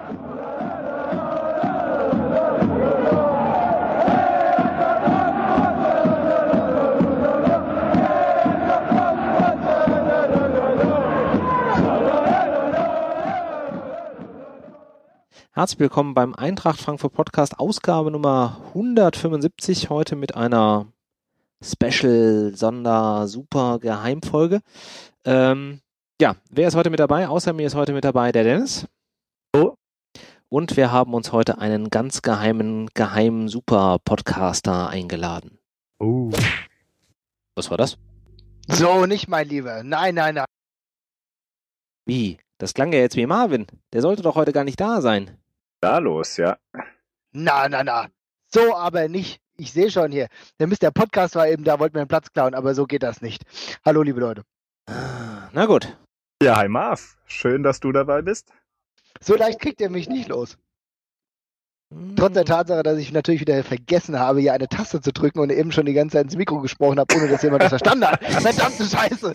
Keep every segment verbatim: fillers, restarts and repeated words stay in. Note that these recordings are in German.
Herzlich willkommen beim Eintracht Frankfurt Podcast, Ausgabe Nummer hundertfünfundsiebzig, heute mit einer Special, Sonder, Super Geheimfolge. Ähm, ja, wer ist heute mit dabei? Außer mir ist heute mit dabei der Dennis. Hallo. Und wir haben uns heute einen ganz geheimen, geheimen Super-Podcaster eingeladen. Oh. Was war das? So, nicht mein Lieber. Nein, nein, nein. Wie? Das klang ja jetzt wie Marvin. Der sollte doch heute gar nicht da sein. Da los, ja. Na, na, na. So aber nicht. Ich sehe schon hier. Der Mister Podcast war eben da, wollte mir den Platz klauen, aber so geht das nicht. Hallo, liebe Leute. Na gut. Ja, hi Marv. Schön, dass du dabei bist. So leicht kriegt ihr mich nicht los. Trotz der Tatsache, dass ich natürlich wieder vergessen habe, hier eine Taste zu drücken und eben schon die ganze Zeit ins Mikro gesprochen habe, ohne dass jemand das verstanden hat. Verdammte Scheiße.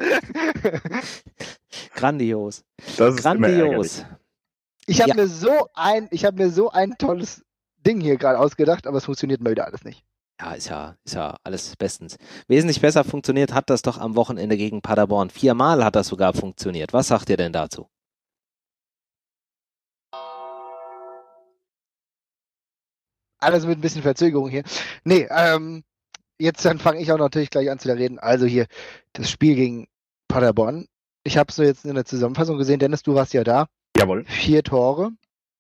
Grandios. Das ist Grandios. Ich habe Ja. mir so ein, ich habe mir so ein tolles Ding hier gerade ausgedacht, aber es funktioniert mal wieder alles nicht. Ja, ist ja, ist ja alles bestens. Wesentlich besser funktioniert hat das doch am Wochenende gegen Paderborn. Viermal hat das sogar funktioniert. Was sagt ihr denn dazu? Alles mit ein bisschen Verzögerung hier. Nee, ähm, jetzt dann fange ich auch natürlich gleich an zu reden. Also hier, das Spiel gegen Paderborn. Ich habe es so jetzt in der Zusammenfassung gesehen. Dennis, du warst ja da. Jawohl. Vier Tore.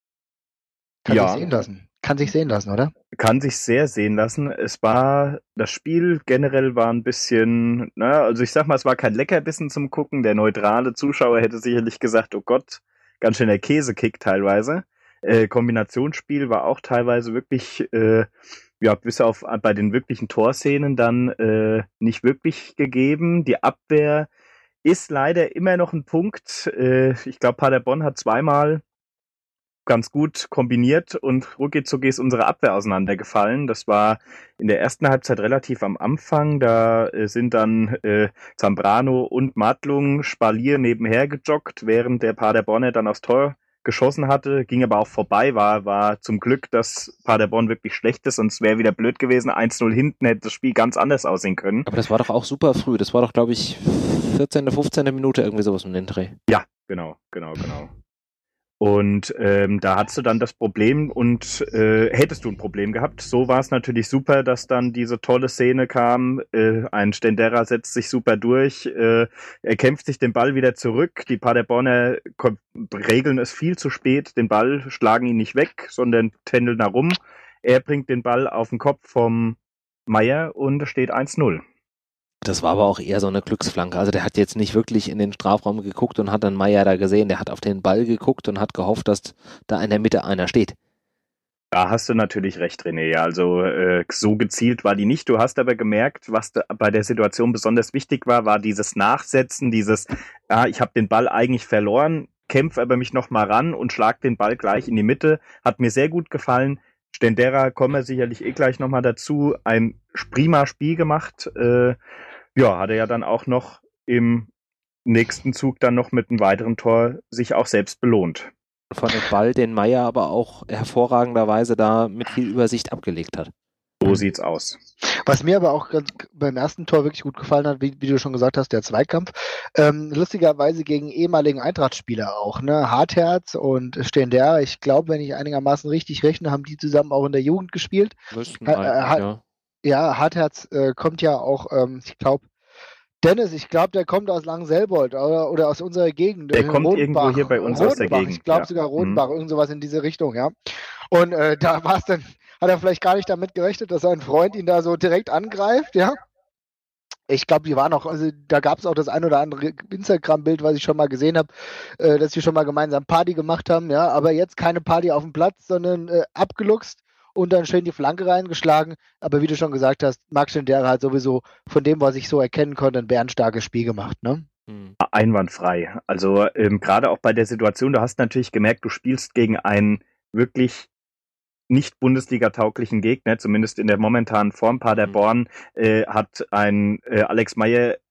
Kann Ja. sich sehen lassen. Kann sich sehen lassen, oder? Kann sich sehr sehen lassen. Es war, das Spiel generell war ein bisschen, na, also ich sag mal, es war kein Leckerbissen zum Gucken. Der neutrale Zuschauer hätte sicherlich gesagt, oh Gott, ganz schön der Käsekick teilweise. Äh, Kombinationsspiel war auch teilweise wirklich, äh, ja, bis auf bei den wirklichen Torszenen dann äh, nicht wirklich gegeben. Die Abwehr ist leider immer noch ein Punkt. Äh, ich glaube, Paderborn hat zweimal ganz gut kombiniert und rucki-zucki ist unsere Abwehr auseinandergefallen. Das war in der ersten Halbzeit relativ am Anfang. Da äh, sind dann äh, Zambrano und Madlung Spalier nebenher gejoggt, während der Paderborner dann aufs Tor geschossen hatte, ging aber auch vorbei, war war zum Glück, dass Paderborn wirklich schlecht ist, sonst wäre wieder blöd gewesen. eins null hinten hätte das Spiel ganz anders aussehen können. Aber das war doch auch super früh. Das war doch, glaube ich, vierzehnte, fünfzehnte Minute, irgendwie sowas um den Dreh. Ja, genau, genau, genau. Und ähm, da hattest du dann das Problem und äh, hättest du ein Problem gehabt. So war es natürlich super, dass dann diese tolle Szene kam. Äh, ein Stendera setzt sich super durch. Äh, er kämpft sich den Ball wieder zurück. Die Paderborner ko- regeln es viel zu spät. Den Ball schlagen ihn nicht weg, sondern tändeln da rum. Er bringt den Ball auf den Kopf vom Meier und es steht eins null. Das war aber auch eher so eine Glücksflanke. Also der hat jetzt nicht wirklich in den Strafraum geguckt und hat dann Meier da gesehen. Der hat auf den Ball geguckt und hat gehofft, dass da in der Mitte einer steht. Da hast du natürlich recht, René. Also äh, so gezielt war die nicht. Du hast aber gemerkt, was da bei der Situation besonders wichtig war, war dieses Nachsetzen, dieses, ah, ich habe den Ball eigentlich verloren, kämpfe aber mich nochmal ran und schlag den Ball gleich in die Mitte. Hat mir sehr gut gefallen. Stendera, kommen wir sicherlich eh gleich nochmal dazu. Ein prima Spiel gemacht. Äh, ja, hat er ja dann auch noch im nächsten Zug dann noch mit einem weiteren Tor sich auch selbst belohnt. Von dem Ball, den Meier aber auch hervorragenderweise da mit viel Übersicht abgelegt hat. So sieht's aus. Was mir aber auch ganz beim ersten Tor wirklich gut gefallen hat, wie, wie du schon gesagt hast, der Zweikampf. Ähm, lustigerweise gegen ehemaligen Eintracht-Spieler auch, ne? Hartherz und Stender. Ich glaube, wenn ich einigermaßen richtig rechne, haben die zusammen auch in der Jugend gespielt. Müssten Äh, eigentlich, hat- ja. Ja, Hartherz äh, kommt ja auch, ähm, ich glaube, Dennis, ich glaube, der kommt aus Langenselbold oder, oder aus unserer Gegend. Der äh, kommt irgendwo hier bei uns aus der Rodenbach, Gegend, Ich glaube ja. sogar Rodenbach, irgend sowas in diese Richtung, ja. Und äh, da war es dann, hat er vielleicht gar nicht damit gerechnet, dass sein Freund ihn da so direkt angreift, ja. Ich glaube, die waren auch, also da gab es auch das ein oder andere Instagram-Bild, was ich schon mal gesehen habe, äh, dass wir schon mal gemeinsam Party gemacht haben, ja, aber jetzt keine Party auf dem Platz, sondern äh, abgeluchst und dann schön die Flanke reingeschlagen. Aber wie du schon gesagt hast, Max Stendera hat sowieso von dem, was ich so erkennen konnte, ein bärenstarkes Spiel gemacht, ne? Hm. Einwandfrei. Also ähm, gerade auch bei der Situation, du hast natürlich gemerkt, du spielst gegen einen wirklich nicht Bundesliga-tauglichen Gegner, zumindest in der momentanen Form. Paderborn äh, hat ein äh, Alex Meier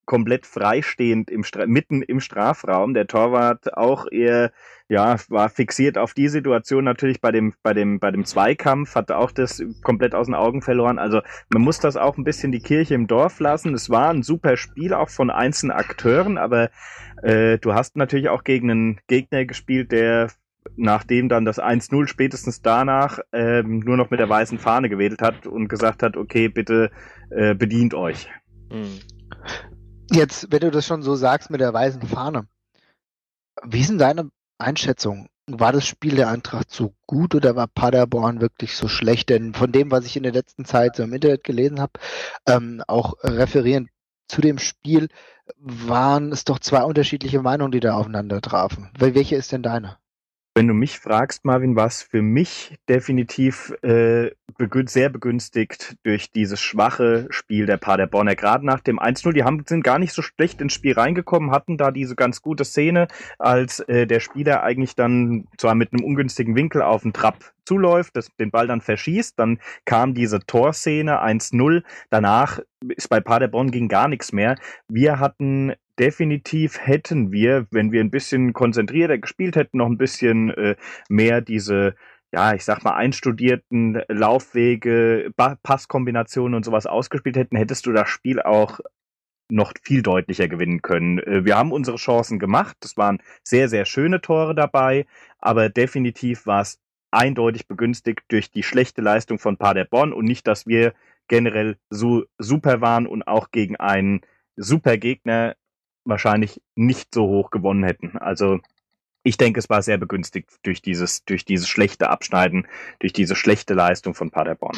komplett freistehend im Stra- mitten im Strafraum. Der Torwart auch eher, ja, war fixiert auf die Situation natürlich bei dem, bei dem, bei dem Zweikampf, hat auch das komplett aus den Augen verloren. Also man muss das auch ein bisschen die Kirche im Dorf lassen. Es war ein super Spiel auch von einzelnen Akteuren, aber äh, du hast natürlich auch gegen einen Gegner gespielt, der nachdem dann das eins null spätestens danach ähm, nur noch mit der weißen Fahne gewedelt hat und gesagt hat, okay, bitte äh, bedient euch. Jetzt, wenn du das schon so sagst mit der weißen Fahne, wie ist denn deine Einschätzung? War das Spiel der Eintracht so gut oder war Paderborn wirklich so schlecht? Denn von dem, was ich in der letzten Zeit so im Internet gelesen habe, ähm, auch referierend zu dem Spiel, waren es doch zwei unterschiedliche Meinungen, die da aufeinander trafen. Welche ist denn deine? Wenn du mich fragst, Marvin, war es für mich definitiv äh, begün- sehr begünstigt durch dieses schwache Spiel der Paderborner. Gerade nach dem eins null, die haben, sind gar nicht so schlecht ins Spiel reingekommen, hatten da diese ganz gute Szene, als äh, der Spieler eigentlich dann zwar mit einem ungünstigen Winkel auf den Trapp zuläuft, das, den Ball dann verschießt, dann kam diese Torszene eins null, danach ist bei Paderborn ging gar nichts mehr. Wir hatten definitiv hätten wir, wenn wir ein bisschen konzentrierter gespielt hätten, noch ein bisschen äh, mehr diese, ja, ich sag mal, einstudierten Laufwege, ba- Passkombinationen und sowas ausgespielt hätten, hättest du das Spiel auch noch viel deutlicher gewinnen können. Äh, wir haben unsere Chancen gemacht, es waren sehr, sehr schöne Tore dabei, aber definitiv war es eindeutig begünstigt durch die schlechte Leistung von Paderborn und nicht, dass wir generell so super waren und auch gegen einen super Gegner wahrscheinlich nicht so hoch gewonnen hätten. Also ich denke, es war sehr begünstigt durch dieses, durch dieses schlechte Abschneiden, durch diese schlechte Leistung von Paderborn.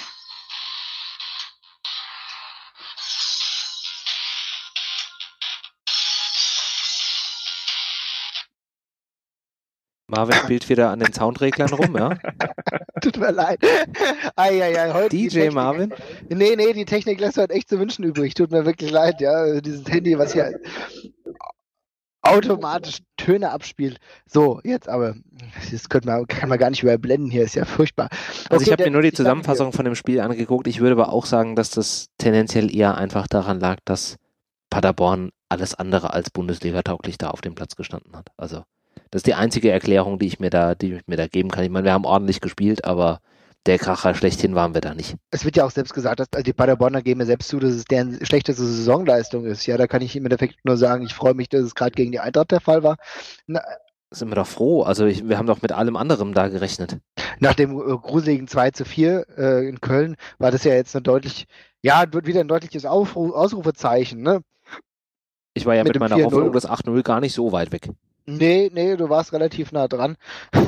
Marvin spielt wieder an den Soundreglern rum, ja? Tut mir leid. Ai, ai, ai, heute D J die Technik, Marvin? Nee, nee, die Technik lässt heute echt zu wünschen übrig. Tut mir wirklich leid, ja. Dieses Handy, was hier automatisch Töne abspielt. So, jetzt aber, das könnte man, kann man gar nicht überblenden hier, ist ja furchtbar. Also ich Okay, habe mir nur die ich danke dir. Zusammenfassung von dem Spiel angeguckt. Ich würde aber auch sagen, dass das tendenziell eher einfach daran lag, dass Paderborn alles andere als Bundesliga-tauglich da auf dem Platz gestanden hat. Also das ist die einzige Erklärung, die ich mir da, die ich mir da geben kann. Ich meine, wir haben ordentlich gespielt, aber der Kracher schlechthin waren wir da nicht. Es wird ja auch selbst gesagt, dass also die Paderborner geben mir selbst zu, dass es deren schlechteste Saisonleistung ist. Ja, da kann ich im Endeffekt nur sagen, ich freue mich, dass es gerade gegen die Eintracht der Fall war. Na, Sind wir doch froh. Also ich, wir haben doch mit allem anderen da gerechnet. nach dem äh, gruseligen zwei zu vier äh, in Köln war das ja jetzt eine deutlich, ja, wird wieder ein deutliches Aufru- Ausrufezeichen, ne? Ich war ja Mit mit, dem meiner vier Hoffnung null. des acht null gar nicht so weit weg. Nee, nee, du warst relativ nah dran.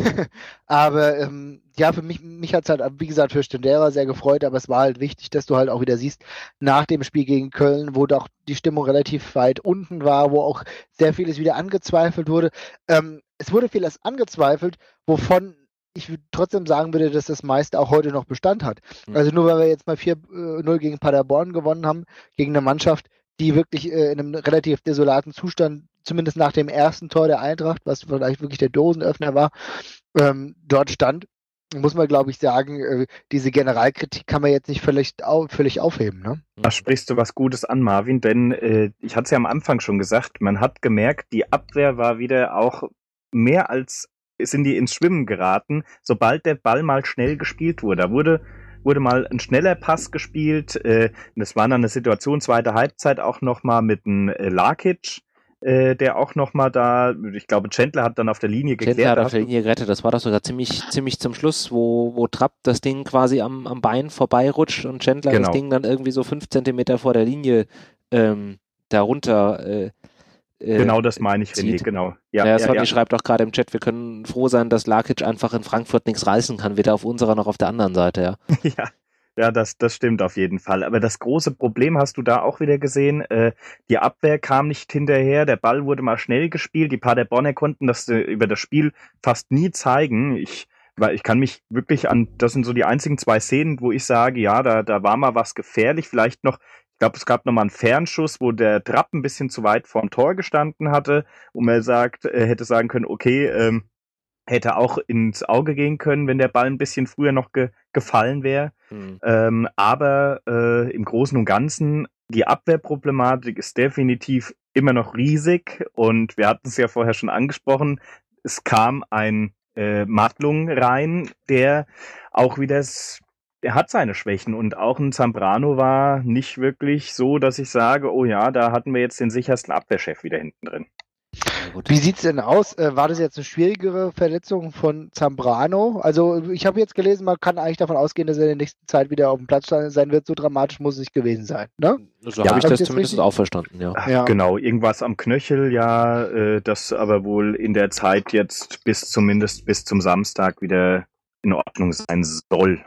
Aber ähm, ja, für mich, mich hat es halt, wie gesagt, für Stendera sehr gefreut, aber es war halt wichtig, dass du halt auch wieder siehst, nach dem Spiel gegen Köln, wo doch die Stimmung relativ weit unten war, wo auch sehr vieles wieder angezweifelt wurde. Ähm, es wurde vieles angezweifelt, wovon ich trotzdem sagen würde, dass das meiste auch heute noch Bestand hat. Mhm. Also nur weil wir jetzt mal vier null gegen Paderborn gewonnen haben, gegen eine Mannschaft, die wirklich äh, in einem relativ desolaten Zustand, zumindest nach dem ersten Tor der Eintracht, was vielleicht wirklich der Dosenöffner war, ähm, dort stand, muss man, glaube ich, sagen, äh, diese Generalkritik kann man jetzt nicht völlig, au völlig aufheben. Ne? Da sprichst du was Gutes an, Marvin, denn äh, ich hatte es ja am Anfang schon gesagt, man hat gemerkt, die Abwehr war wieder auch mehr als sind die ins Schwimmen geraten, sobald der Ball mal schnell gespielt wurde. Da wurde wurde mal ein schneller Pass gespielt. Äh, das war dann eine Situation, zweite Halbzeit auch nochmal mit einem äh, Lakic, äh, der auch nochmal da, ich glaube, Chandler hat dann auf der Linie geklärt. Chandler hat da auf hast der du- Linie gerettet. Das war doch sogar ziemlich, ziemlich zum Schluss, wo, wo Trapp das Ding quasi am, am Bein vorbeirutscht und Chandler Genau. das Ding dann irgendwie so fünf Zentimeter vor der Linie ähm, darunter äh, äh, Genau das meine ich, René, zieht. genau. Ja, Ja, ja, ja, Sonny ja. schreibt auch gerade im Chat, wir können froh sein, dass Lakic einfach in Frankfurt nichts reißen kann, weder auf unserer noch auf der anderen Seite, ja. Ja, ja, das, das stimmt auf jeden Fall. Aber das große Problem hast du da auch wieder gesehen. Äh, die Abwehr kam nicht hinterher, der Ball wurde mal schnell gespielt. Die Paderborner konnten das äh, über das Spiel fast nie zeigen. Ich, weil ich kann mich wirklich an, das sind so die einzigen zwei Szenen, wo ich sage, ja, da, da war mal was gefährlich. Vielleicht noch, ich glaube, es gab noch mal einen Fernschuss, wo der Trapp ein bisschen zu weit vorm Tor gestanden hatte, und er sagt, äh, hätte sagen können, okay, ähm, hätte auch ins Auge gehen können, wenn der Ball ein bisschen früher noch ge gefallen wäre. Hm. Ähm, aber äh, im Großen und Ganzen die Abwehrproblematik ist definitiv immer noch riesig und wir hatten es ja vorher schon angesprochen, es kam ein äh, Matlung rein, der auch wieder, der hat seine Schwächen und auch ein Zambrano war nicht wirklich so, dass ich sage, oh ja, da hatten wir jetzt den sichersten Abwehrchef wieder hinten drin. Wie sieht's denn aus? Äh, war das jetzt eine schwierigere Verletzung von Zambrano? Also ich habe jetzt gelesen, man kann eigentlich davon ausgehen, dass er in der nächsten Zeit wieder auf dem Platz sein wird. So dramatisch muss es nicht gewesen sein, ne? So Ja, habe ich hab das ich jetzt zumindest richtig- auch verstanden, ja. Ach, Ja. Genau, irgendwas am Knöchel, ja, äh, das aber wohl in der Zeit jetzt bis zumindest bis zum Samstag wieder in Ordnung sein soll.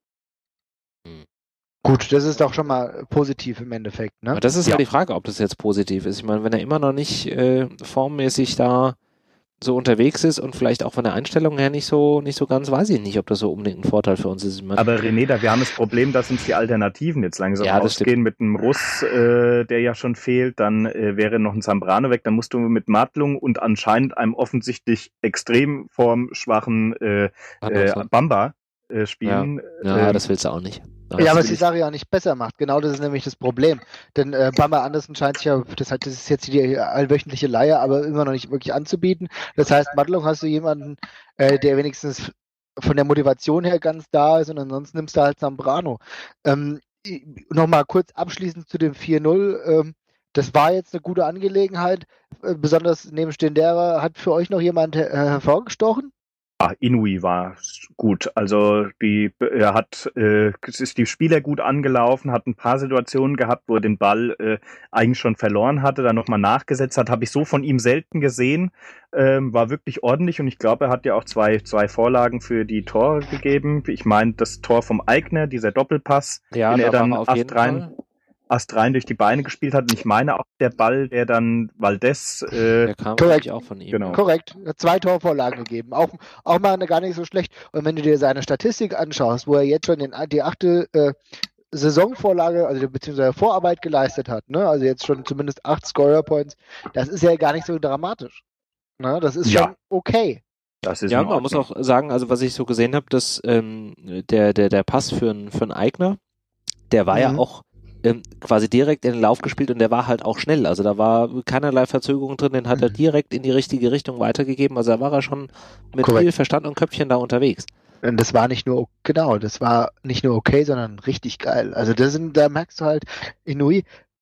Gut, das ist doch schon mal positiv im Endeffekt, ne? Aber das ist Ja. halt die Frage, ob das jetzt positiv ist. Ich meine, wenn er immer noch nicht äh, formmäßig da so unterwegs ist und vielleicht auch von der Einstellung her nicht so nicht so ganz, weiß ich nicht, ob das so unbedingt ein Vorteil für uns ist. Ich meine, Aber René, da wir haben das Problem, dass uns die Alternativen jetzt langsam Ja, das ausgehen. Mit einem Russ, äh, der ja schon fehlt, dann äh, wäre noch ein Zambrano weg. Dann musst du mit Matlung und anscheinend einem offensichtlich extrem formschwachen äh, äh, Bamba äh, spielen. ja, Ähm, das willst du auch nicht. Ja, das was will die ich- Sache ja nicht besser macht. Genau das ist nämlich das Problem. Denn äh, Bamba Andersen scheint sich ja, das, hat, das ist jetzt die allwöchentliche Leihe, aber immer noch nicht wirklich anzubieten. Das heißt, Matlung hast du jemanden, äh, der wenigstens von der Motivation her ganz da ist und ansonsten nimmst du halt Zambrano. Ähm, Nochmal kurz abschließend zu dem vier null. Ähm, das war jetzt eine gute Angelegenheit. Äh, besonders neben Stendera hat für euch noch jemand äh, hervorgestochen? Ah, Inui war gut. Also die, er hat, äh, es ist die Spieler gut angelaufen, hat ein paar Situationen gehabt, wo er den Ball äh, eigentlich schon verloren hatte, dann nochmal nachgesetzt hat. Habe ich so von ihm selten gesehen. Ähm, war wirklich ordentlich und ich glaube, er hat ja auch zwei, zwei Vorlagen für die Tore gegeben. Ich meine, das Tor vom Eigner, dieser Doppelpass, Ja, den er da dann war er auf jeden astrein, Fall. astrein durch die Beine gespielt hat. Und ich meine auch der Ball, der dann Valdez, äh, Der kam Korrekt. nämlich auch von ihm. Genau. Korrekt, er hat zwei Torvorlagen gegeben. Auch, auch mal eine, gar nicht so schlecht. Und wenn du dir seine Statistik anschaust, wo er jetzt schon den, die achte äh, Saisonvorlage, also beziehungsweise Vorarbeit geleistet hat, ne? Also jetzt schon zumindest acht Scorer-Points, das ist ja gar nicht so dramatisch. Ne? Das ist Ja. schon okay. das ist Ja, in man muss Ordnung. auch sagen, also was ich so gesehen habe, dass ähm, der, der, der Pass für einen für einen Eigner, der war ja Mhm. auch ähm, quasi direkt in den Lauf gespielt und der war halt auch schnell. Also da war keinerlei Verzögerung drin, den hat er Mhm. direkt in die richtige Richtung weitergegeben. Also da war er schon mit Korrekt. viel Verstand und Köpfchen da unterwegs. Und das war nicht nur, genau, das war nicht nur okay, sondern richtig geil. Also das sind, da merkst du halt, Inui,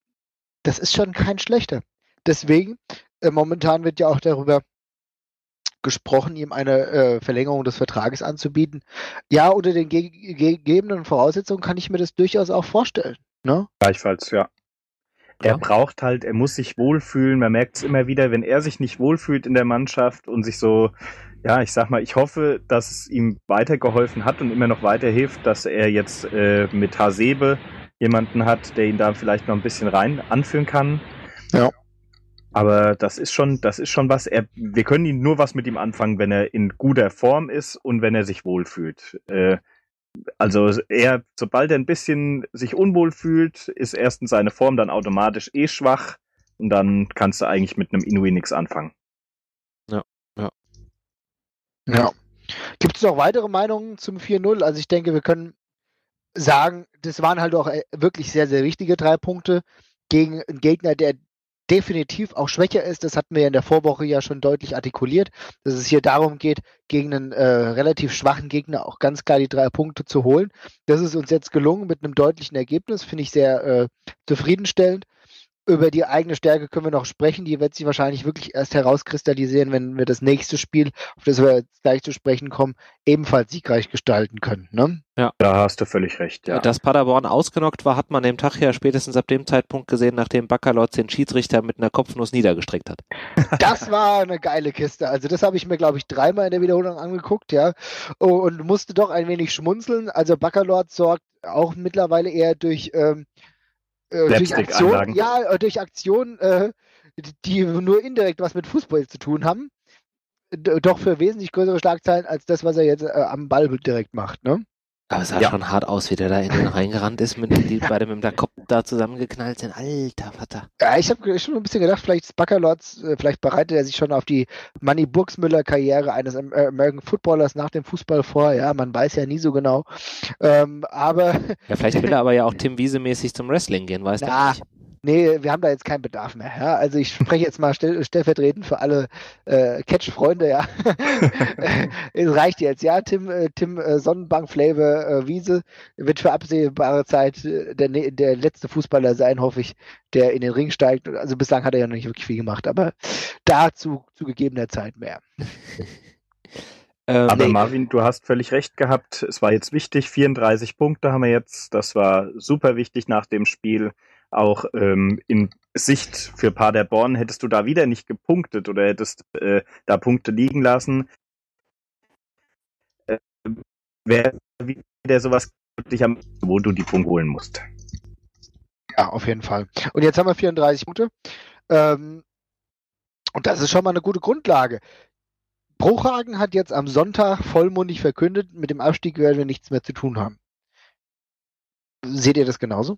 das ist schon kein schlechter. Deswegen, äh, momentan wird ja auch darüber gesprochen, ihm eine äh, Verlängerung des Vertrages anzubieten. Ja, unter den ge ge gegebenen Voraussetzungen kann ich mir das durchaus auch vorstellen. Ne? Gleichfalls, ja. Klar. Er braucht halt, er muss sich wohlfühlen. Man merkt es immer wieder, wenn er sich nicht wohlfühlt in der Mannschaft und sich so, ja, ich sag mal, ich hoffe, dass es ihm weitergeholfen hat und immer noch weiterhilft, dass er jetzt äh, mit Hasebe jemanden hat, der ihn da vielleicht noch ein bisschen rein anführen kann. Ja. Aber das ist schon, das ist schon was. Er, wir können ihn nur was mit ihm anfangen, wenn er in guter Form ist und wenn er sich wohlfühlt. Äh, Also er, sobald er ein bisschen sich unwohl fühlt, ist erstens seine Form dann automatisch eh schwach und dann kannst du eigentlich mit einem Inui nichts anfangen. Ja. Gibt es noch weitere Meinungen zum vier null? Also ich denke, wir können sagen, das waren halt auch äh, wirklich sehr, sehr wichtige drei Punkte gegen einen Gegner, der definitiv auch schwächer ist. Das hatten wir ja in der Vorwoche ja schon deutlich artikuliert, dass es hier darum geht, gegen einen äh, relativ schwachen Gegner auch ganz klar die drei Punkte zu holen. Das ist uns jetzt gelungen mit einem deutlichen Ergebnis, finde ich sehr äh, zufriedenstellend. Über die eigene Stärke können wir noch sprechen. Die wird sich wahrscheinlich wirklich erst herauskristallisieren, wenn wir das nächste Spiel, auf das wir jetzt gleich zu sprechen kommen, ebenfalls siegreich gestalten können. Ne? Da hast du völlig recht, ja. Dass Paderborn ausgenockt war, hat man dem Tag ja spätestens ab dem Zeitpunkt gesehen, nachdem Baccalords den Schiedsrichter mit einer Kopfnuss niedergestreckt hat. Das war eine geile Kiste. Also das habe ich mir, glaube ich, dreimal in der Wiederholung angeguckt, ja, und musste doch ein wenig schmunzeln. Also Baccalords sorgt auch mittlerweile eher durch, ähm, äh, durch Aktionen, Slapstick-Anlagen. ja, äh, durch Aktionen, äh, die nur indirekt was mit Fußball zu tun haben, d- doch für wesentlich größere Schlagzeilen als das, was er jetzt äh, am Ball direkt macht, ne? Aber es sah Ja. schon hart aus, wie der da in den reingerannt ist, mit dem, die beide mit dem Kopf da zusammengeknallt sind. Alter Vater. Ja, ich habe schon ein bisschen gedacht, vielleicht ist Baccalords, äh, vielleicht bereitet er sich schon auf die Manny Burgsmüller-Karriere eines Am- äh, American Footballers nach dem Fußball vor. Ja, man weiß ja nie so genau. Ähm, aber Ja, vielleicht will er aber ja auch Tim Wiese-mäßig zum Wrestling gehen, weißt du na, nicht. nee, wir haben da jetzt keinen Bedarf mehr. Ja? Also ich spreche jetzt mal stell, stellvertretend für alle äh, Catch-Freunde, ja. Es reicht jetzt, ja. Tim, äh, Tim äh, Sonnenbank-Flavor äh, Wiese wird für absehbare Zeit äh, der, ne- der letzte Fußballer sein, hoffe ich, der in den Ring steigt. Also bislang hat er ja noch nicht wirklich viel gemacht, aber dazu zu gegebener Zeit mehr. Ähm, Aber nee. Marvin, du hast völlig recht gehabt. Es war jetzt wichtig. vierunddreißig Punkte haben wir jetzt. Das war super wichtig nach dem Spiel. Auch ähm, in Sicht für Paderborn hättest du da wieder nicht gepunktet oder hättest äh, da Punkte liegen lassen. Äh, Wäre wieder sowas wirklich am, wo du die Punkte holen musst. Ja, auf jeden Fall. Und jetzt haben wir vierunddreißig Punkte. Ähm, und das ist schon mal eine gute Grundlage. Bruchhagen hat jetzt am Sonntag vollmundig verkündet, mit dem Abstieg werden wir nichts mehr zu tun haben. Seht ihr das genauso?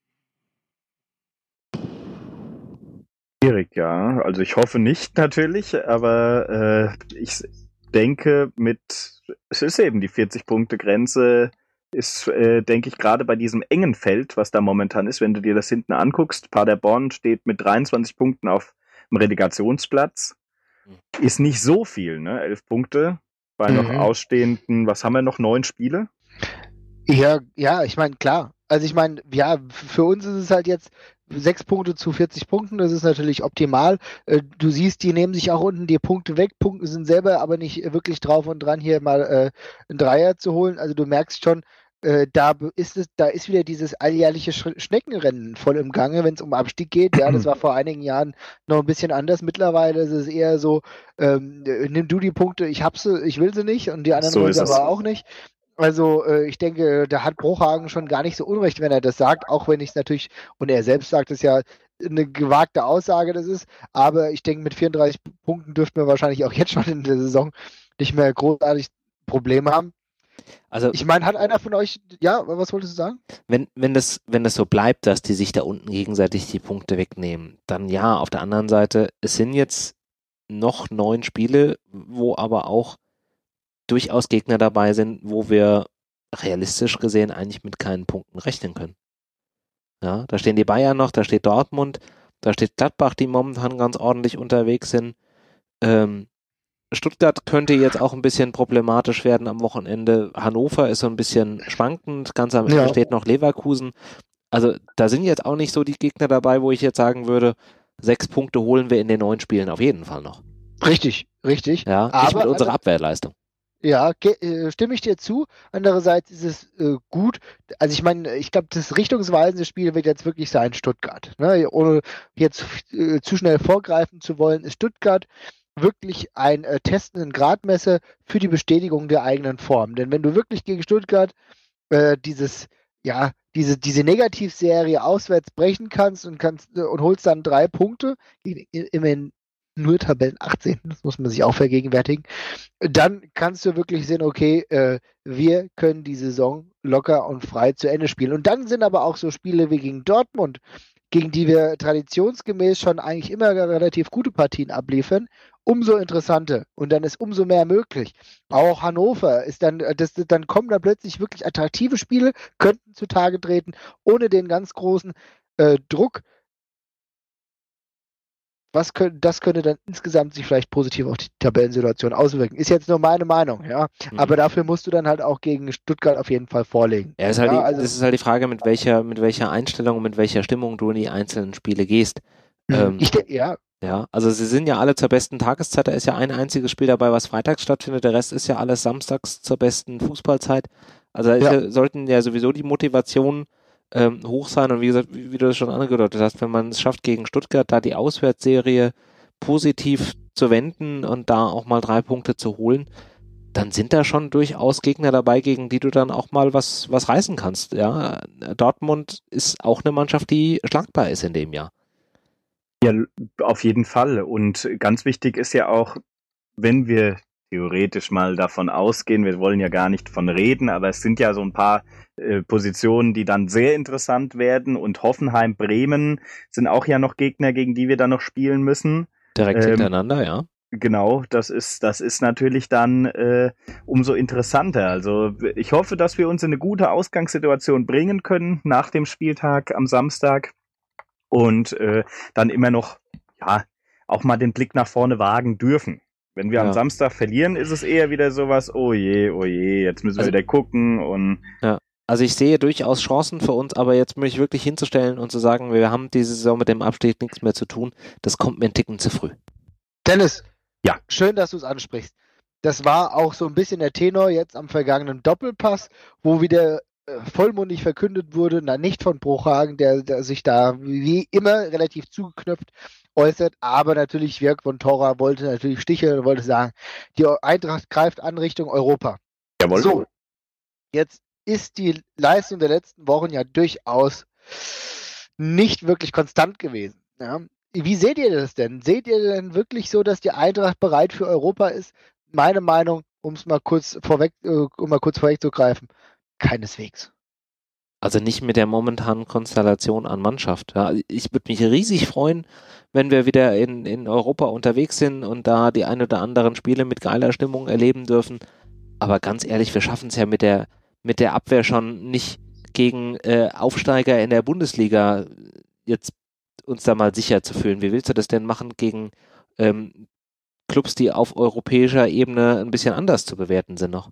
Schwierig, ja. Also ich hoffe nicht natürlich, aber äh, ich denke mit, es ist eben die vierzig-Punkte-Grenze, ist, äh, denke ich, gerade bei diesem engen Feld, was da momentan ist, wenn du dir das hinten anguckst, Paderborn steht mit dreiundzwanzig Punkten auf dem Relegationsplatz, ist nicht so viel, ne? Elf Punkte bei noch Mhm. ausstehenden, was haben wir noch, neun Spiele? Ja, ja, ich meine, klar. Also ich meine, ja, für uns ist es halt jetzt sechs Punkte zu vierzig Punkten, das ist natürlich optimal. Äh, Du siehst, die nehmen sich auch unten die Punkte weg, Punkte sind selber aber nicht wirklich drauf und dran, hier mal äh, einen Dreier zu holen. Also du merkst schon, äh, da b- ist es, da ist wieder dieses alljährliche Sch Schneckenrennen voll im Gange, wenn es um Abstieg geht. Ja, das war vor einigen Jahren noch ein bisschen anders. Mittlerweile ist es eher so, ähm, äh, nimm du die Punkte, ich hab sie, ich will sie nicht und die anderen So wollen ist sie es. aber auch nicht. Also äh, ich denke, da hat Bruchhagen schon gar nicht so unrecht, wenn er das sagt, auch wenn ich es natürlich, und er selbst sagt es ja, eine gewagte Aussage das ist, aber ich denke, mit vierunddreißig Punkten dürften wir wahrscheinlich auch jetzt schon in der Saison nicht mehr großartig Probleme haben. also Ich meine, hat einer von euch, ja, was wolltest du sagen? wenn, wenn das, wenn das so bleibt, dass die sich da unten gegenseitig die Punkte wegnehmen, dann ja, auf der anderen Seite, es sind jetzt noch neun Spiele, wo aber auch durchaus Gegner dabei sind, wo wir realistisch gesehen eigentlich mit keinen Punkten rechnen können. Ja, da stehen die Bayern noch, da steht Dortmund, da steht Gladbach, die momentan ganz ordentlich unterwegs sind. Ähm, Stuttgart könnte jetzt auch ein bisschen problematisch werden am Wochenende. Hannover ist so ein bisschen schwankend, ganz am Ende Ja. steht noch Leverkusen. Also da sind jetzt auch nicht so die Gegner dabei, wo ich jetzt sagen würde, sechs Punkte holen wir in den neun Spielen auf jeden Fall noch. Richtig, richtig. Ja, nicht Aber mit unserer alle- Abwehrleistung. Ja, ge- äh, stimme ich dir zu. Andererseits ist es äh, gut. Also ich meine, ich glaube, das richtungsweisende Spiel wird jetzt wirklich sein Stuttgart. Ne? Ohne jetzt äh, zu schnell vorgreifen zu wollen, ist Stuttgart wirklich ein äh, testenden Gradmesser für die Bestätigung der eigenen Form. Denn wenn du wirklich gegen Stuttgart äh, dieses, ja, diese, diese Negativserie auswärts brechen kannst und kannst äh, und holst dann drei Punkte, gegen immerhin nur Tabellen achtzehn, das muss man sich auch vergegenwärtigen, dann kannst du wirklich sehen, okay, äh, wir können die Saison locker und frei zu Ende spielen. Und dann sind aber auch so Spiele wie gegen Dortmund, gegen die wir traditionsgemäß schon eigentlich immer relativ gute Partien abliefern, umso interessanter. Und dann ist umso mehr möglich. Auch Hannover ist dann, das, dann kommen da plötzlich wirklich attraktive Spiele, könnten zutage treten, ohne den ganz großen äh, Druck. Was könnte, das könnte dann insgesamt sich vielleicht positiv auf die Tabellensituation auswirken. Ist jetzt nur meine Meinung, ja. Mhm. Aber dafür musst du dann halt auch gegen Stuttgart auf jeden Fall vorlegen. Ja, ist halt ja, die, also, das ist halt die Frage, mit welcher, mit welcher Einstellung und mit welcher Stimmung du in die einzelnen Spiele gehst. Ähm, ich de- ja, Ja, also sie sind ja alle zur besten Tageszeit. Da ist ja ein einziges Spiel dabei, was freitags stattfindet. Der Rest ist ja alles samstags zur besten Fußballzeit. Also da ist Ja. ja, sollten ja sowieso die Motivationen ähm, hoch sein. Und wie gesagt, wie, wie du das schon angedeutet hast, wenn man es schafft, gegen Stuttgart da die Auswärtsserie positiv zu wenden und da auch mal drei Punkte zu holen, dann sind da schon durchaus Gegner dabei, gegen die du dann auch mal was, was reißen kannst. Ja, Dortmund ist auch eine Mannschaft, die schlagbar ist in dem Jahr. Ja, auf jeden Fall. Und ganz wichtig ist ja auch, wenn wir theoretisch mal davon ausgehen, wir wollen ja gar nicht von reden, aber es sind ja so ein paar äh, Positionen, die dann sehr interessant werden und Hoffenheim, Bremen sind auch ja noch Gegner, gegen die wir dann noch spielen müssen. Direkt Ähm, hintereinander, ja. Genau, das ist, das ist natürlich dann äh, umso interessanter. Also ich hoffe, dass wir uns in eine gute Ausgangssituation bringen können nach dem Spieltag am Samstag und äh, dann immer noch, ja, auch mal den Blick nach vorne wagen dürfen. Wenn wir Ja. am Samstag verlieren, ist es eher wieder sowas, oh je, oh je, jetzt müssen wir Also- wieder gucken und Ja. Also ich sehe durchaus Chancen für uns, aber jetzt mich wirklich hinzustellen und zu sagen, wir haben diese Saison mit dem Abstieg nichts mehr zu tun, das kommt mir ein Ticken zu früh. Dennis, Ja. schön, dass du es ansprichst. Das war auch so ein bisschen der Tenor jetzt am vergangenen Doppelpass, wo wieder äh, vollmundig verkündet wurde, na nicht von Bruchhagen, der, der sich da wie immer relativ zugeknöpft äußert, aber natürlich Jörg von Torra wollte natürlich sticheln und wollte sagen, die Eintracht greift an Richtung Europa. jawohl. So, jetzt ist die Leistung der letzten Wochen ja durchaus nicht wirklich konstant gewesen. Ja. Wie seht ihr das denn? Seht ihr denn wirklich so, dass die Eintracht bereit für Europa ist? Meine Meinung, um es mal kurz vorweg, äh, um mal kurz vorwegzugreifen, keineswegs. Also nicht mit der momentanen Konstellation an Mannschaft. Ja. Ich würde mich riesig freuen, wenn wir wieder in, in Europa unterwegs sind und da die ein oder anderen Spiele mit geiler Stimmung erleben dürfen. Aber ganz ehrlich, wir schaffen es ja mit der, mit der Abwehr schon nicht gegen äh, Aufsteiger in der Bundesliga jetzt uns da mal sicher zu fühlen. Wie willst du das denn machen gegen ähm, Clubs, die auf europäischer Ebene ein bisschen anders zu bewerten sind noch?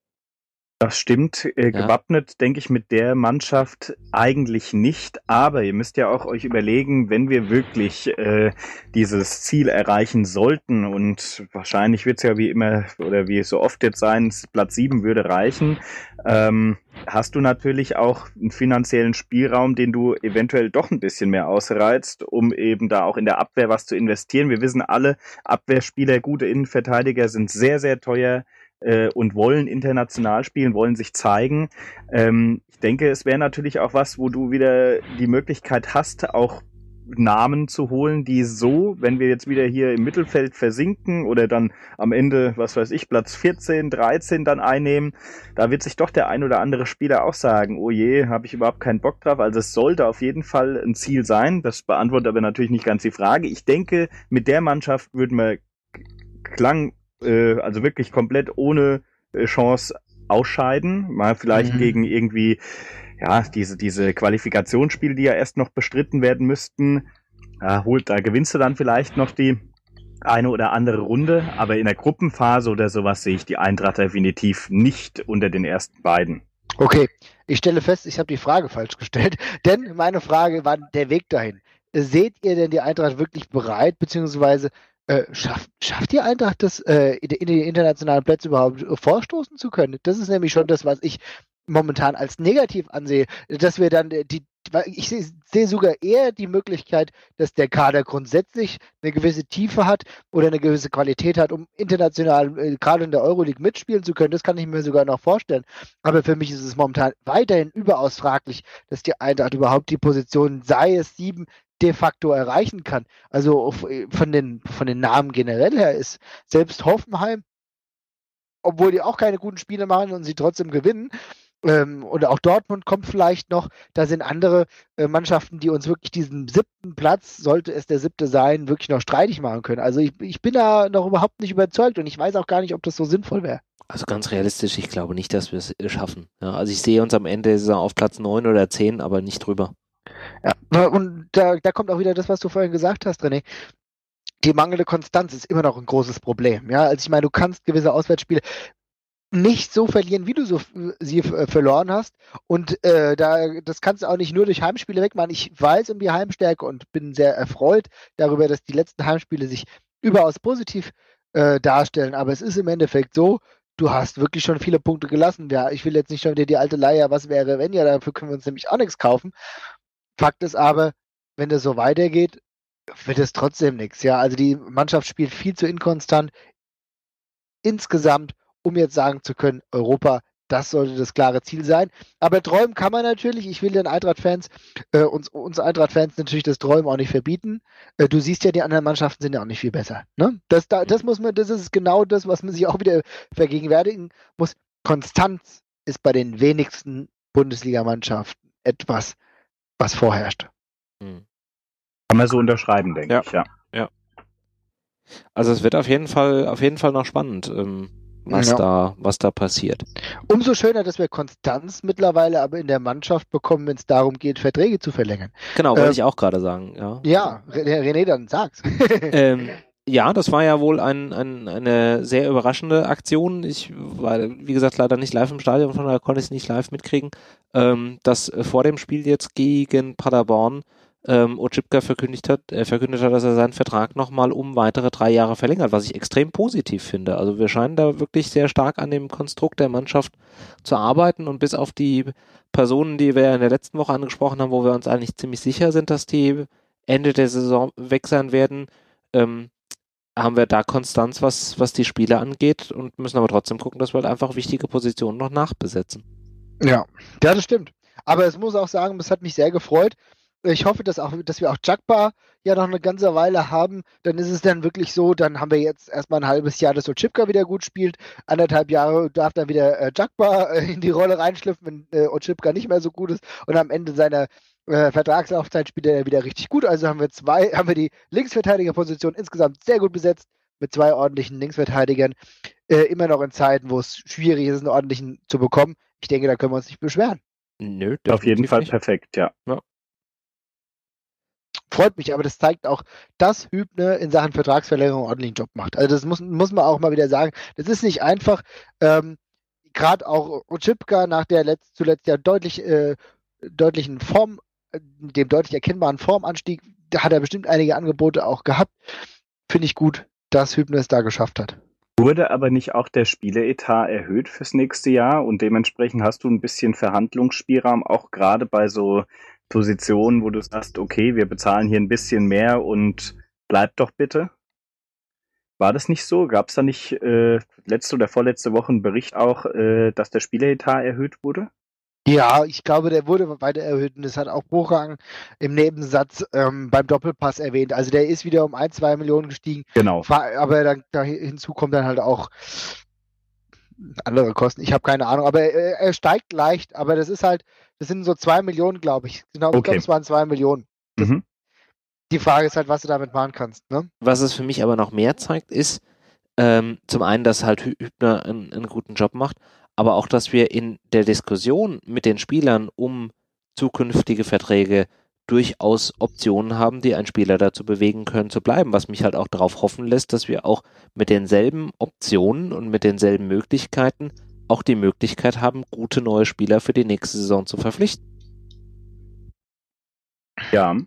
Das stimmt. Äh, Ja. Gewappnet, denke ich, mit der Mannschaft eigentlich nicht. Aber ihr müsst ja auch euch überlegen, wenn wir wirklich äh, dieses Ziel erreichen sollten, und wahrscheinlich wird es ja wie immer oder wie es so oft jetzt sein, Platz sieben würde reichen, ähm, hast du natürlich auch einen finanziellen Spielraum, den du eventuell doch ein bisschen mehr ausreizt, um eben da auch in der Abwehr was zu investieren. Wir wissen alle, Abwehrspieler, gute Innenverteidiger sind sehr, sehr teuer und wollen international spielen, wollen sich zeigen. Ähm, ich denke, es wäre natürlich auch was, wo du wieder die Möglichkeit hast, auch Namen zu holen, die so, wenn wir jetzt wieder hier im Mittelfeld versinken oder dann am Ende, was weiß ich, Platz vierzehn, dreizehn dann einnehmen, da wird sich doch der ein oder andere Spieler auch sagen, oh je, habe ich überhaupt keinen Bock drauf. Also es sollte auf jeden Fall ein Ziel sein. Das beantwortet aber natürlich nicht ganz die Frage. Ich denke, mit der Mannschaft würden wir klang also wirklich komplett ohne Chance ausscheiden. Mal vielleicht mhm. gegen irgendwie, ja, diese, diese Qualifikationsspiele, die ja erst noch bestritten werden müssten. Ja, holt, da gewinnst du dann vielleicht noch die eine oder andere Runde, aber in der Gruppenphase oder sowas sehe ich die Eintracht definitiv nicht unter den ersten beiden. Okay, ich stelle fest, ich habe die Frage falsch gestellt, denn meine Frage war der Weg dahin. Seht ihr denn die Eintracht wirklich bereit, beziehungsweise Äh, schafft, schafft die Eintracht das, äh, in die internationalen Plätze überhaupt vorstoßen zu können? Das ist nämlich schon das, was ich momentan als negativ ansehe, dass wir dann die, ich sehe seh sogar eher die Möglichkeit, dass der Kader grundsätzlich eine gewisse Tiefe hat oder eine gewisse Qualität hat, um international, äh, gerade in der Euroleague mitspielen zu können. Das kann ich mir sogar noch vorstellen. Aber für mich ist es momentan weiterhin überaus fraglich, dass die Eintracht überhaupt die Position, sei es sieben, de facto erreichen kann. Also von den, von den Namen generell her ist selbst Hoffenheim, obwohl die auch keine guten Spiele machen und sie trotzdem gewinnen, ähm, und auch Dortmund kommt vielleicht noch, da sind andere äh, Mannschaften, die uns wirklich diesen siebten Platz, sollte es der siebte sein, wirklich noch streitig machen können. Also ich, ich bin da noch überhaupt nicht überzeugt und ich weiß auch gar nicht, ob das so sinnvoll wäre. Also ganz realistisch, ich glaube nicht, dass wir es schaffen. Ja, also ich sehe uns am Ende der Saison auf Platz neun oder zehn, aber nicht drüber. Ja, und da, da kommt auch wieder das, was du vorhin gesagt hast, René. Die mangelnde Konstanz ist immer noch ein großes Problem. Ja, also ich meine, du kannst gewisse Auswärtsspiele nicht so verlieren, wie du so sie äh, verloren hast. Und äh, da, das kannst du auch nicht nur durch Heimspiele wegmachen. Ich weiß um die Heimstärke und bin sehr erfreut darüber, dass die letzten Heimspiele sich überaus positiv äh, darstellen. Aber es ist im Endeffekt so, du hast wirklich schon viele Punkte gelassen. Ja, ich will jetzt nicht schon wieder die alte Leier, was wäre, wenn ja, dafür können wir uns nämlich auch nichts kaufen. Fakt ist aber, wenn das so weitergeht, wird es trotzdem nichts. Ja, also die Mannschaft spielt viel zu inkonstant insgesamt, um jetzt sagen zu können, Europa, das sollte das klare Ziel sein. Aber träumen kann man natürlich. Ich will den Eintracht-Fans, äh, uns, uns Eintracht-Fans natürlich das Träumen auch nicht verbieten. Äh, du siehst ja, die anderen Mannschaften sind ja auch nicht viel besser. Ne? Das, da, das muss man, das ist genau das, was man sich auch wieder vergegenwärtigen muss. Konstanz ist bei den wenigsten Bundesligamannschaften etwas, was vorherrscht. Hm. Kann man so unterschreiben, denke ja. ich, ja. Ja. Also es wird auf jeden Fall, auf jeden Fall noch spannend, ähm, was ja. da, was da passiert. Umso schöner, dass wir Konstanz mittlerweile aber in der Mannschaft bekommen, wenn es darum geht, Verträge zu verlängern. Genau, wollte ähm, ich auch gerade sagen, ja. Ja, René, dann sag's. ähm, ja, das war ja wohl ein, ein, eine sehr überraschende Aktion. Ich war, wie gesagt, leider nicht live im Stadion, von daher konnte ich es nicht live mitkriegen, ähm, dass vor dem Spiel jetzt gegen Paderborn ähm, Oczipka verkündigt hat, äh, verkündet hat, dass er seinen Vertrag nochmal um weitere drei Jahre verlängert, was ich extrem positiv finde. Also wir scheinen da wirklich sehr stark an dem Konstrukt der Mannschaft zu arbeiten und bis auf die Personen, die wir in der letzten Woche angesprochen haben, wo wir uns eigentlich ziemlich sicher sind, dass die Ende der Saison weg sein werden, ähm, haben wir da Konstanz, was, was die Spieler angeht und müssen aber trotzdem gucken, dass wir halt einfach wichtige Positionen noch nachbesetzen. Ja, ja, das stimmt. Aber es muss auch sagen, es hat mich sehr gefreut. Ich hoffe, dass, auch, dass wir auch Jagba ja noch eine ganze Weile haben. Dann ist es dann wirklich so, dann haben wir jetzt erstmal ein halbes Jahr, dass Oczipka wieder gut spielt. Anderthalb Jahre darf dann wieder äh, Jagba äh, in die Rolle reinschlüpfen, wenn äh, Oczipka nicht mehr so gut ist. Und am Ende seiner äh, Vertragslaufzeit spielt er wieder richtig gut. Also haben wir zwei, haben wir die Linksverteidigerposition insgesamt sehr gut besetzt mit zwei ordentlichen Linksverteidigern. Äh, immer noch in Zeiten, wo es schwierig ist, einen ordentlichen zu bekommen. Ich denke, da können wir uns nicht beschweren. Nö, auf jeden Fall nicht. Perfekt, ja. ja. Freut mich, aber das zeigt auch, dass Hübner in Sachen Vertragsverlängerung einen ordentlichen Job macht. Also das muss, muss man auch mal wieder sagen. Das ist nicht einfach. Ähm, Gerade auch Oczipka nach der letzt, zuletzt ja deutlich, äh, deutlichen Form, dem deutlich erkennbaren Formanstieg, da hat er bestimmt einige Angebote auch gehabt. Finde ich gut, dass Hübner es da geschafft hat. Wurde aber nicht auch der Spieleretat erhöht fürs nächste Jahr und dementsprechend hast du ein bisschen Verhandlungsspielraum, auch gerade bei so Positionen, wo du sagst, okay, wir bezahlen hier ein bisschen mehr und bleib doch bitte? War das nicht so? Gab es da nicht äh, letzte oder vorletzte Woche einen Bericht auch, äh, dass der Spieleretat erhöht wurde? Ja, ich glaube, der wurde weiter erhöht und das hat auch Buchang im Nebensatz ähm, beim Doppelpass erwähnt. Also der ist wieder um ein, zwei Millionen gestiegen. Genau. Aber dann, da hinzu kommt dann halt auch andere Kosten. Ich habe keine Ahnung, aber er, er steigt leicht, aber das ist halt, das sind so zwei Millionen, glaube ich. Genau, ich okay. glaube, es waren zwei Millionen. Das, mhm. Die Frage ist halt, was du damit machen kannst. Ne? Was es für mich aber noch mehr zeigt, ist ähm, zum einen, dass halt Hübner einen, einen guten Job macht, aber auch, dass wir in der Diskussion mit den Spielern um zukünftige Verträge durchaus Optionen haben, die einen Spieler dazu bewegen können, zu bleiben, was mich halt auch darauf hoffen lässt, dass wir auch mit denselben Optionen und mit denselben Möglichkeiten auch die Möglichkeit haben, gute neue Spieler für die nächste Saison zu verpflichten. Ja. Hm?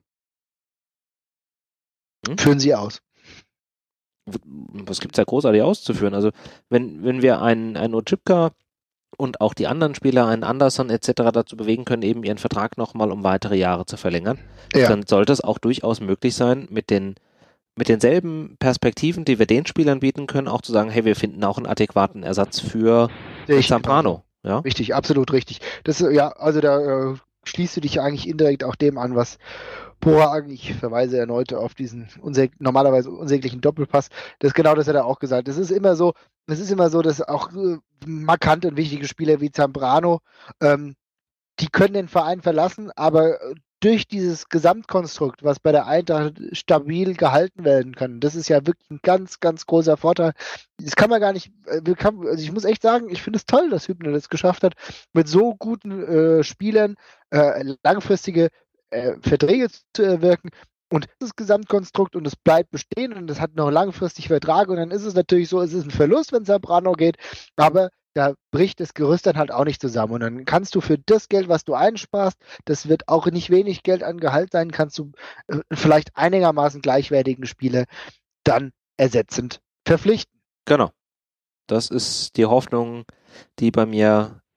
Führen Sie aus. Was gibt es da großartig auszuführen? Also wenn, wenn wir einen, einen Oczipka und auch die anderen Spieler, einen Anderson et cetera dazu bewegen können, eben ihren Vertrag nochmal um weitere Jahre zu verlängern, ja. dann sollte es auch durchaus möglich sein, mit den mit denselben Perspektiven, die wir den Spielern bieten können, auch zu sagen, hey, wir finden auch einen adäquaten Ersatz für Zambrano. Ja? Richtig, absolut richtig. Das, ja, also da äh, schließt du dich eigentlich indirekt auch dem an, was Bohag, ich verweise erneut auf diesen unsä- normalerweise unsäglichen Doppelpass, das genau das hat er auch gesagt. Es ist immer so, es ist immer so, dass auch äh, markante und wichtige Spieler wie Zambrano, ähm, die können den Verein verlassen, aber durch dieses Gesamtkonstrukt, was bei der Eintracht stabil gehalten werden kann, das ist ja wirklich ein ganz, ganz großer Vorteil. Das kann man gar nicht, kann, also ich muss echt sagen, ich finde es toll, dass Hübner das geschafft hat, mit so guten äh, Spielern äh, langfristige äh, Verträge zu erwirken und das Gesamtkonstrukt und es bleibt bestehen und es hat noch langfristig Vertrag und dann ist es natürlich so, es ist ein Verlust, wenn Zambrano geht, aber da bricht das Gerüst dann halt auch nicht zusammen. Und dann kannst du für das Geld, was du einsparst, das wird auch nicht wenig Geld an Gehalt sein, kannst du äh, vielleicht einigermaßen gleichwertigen Spieler dann ersetzend verpflichten. Genau. Das ist die Hoffnung, die bei mir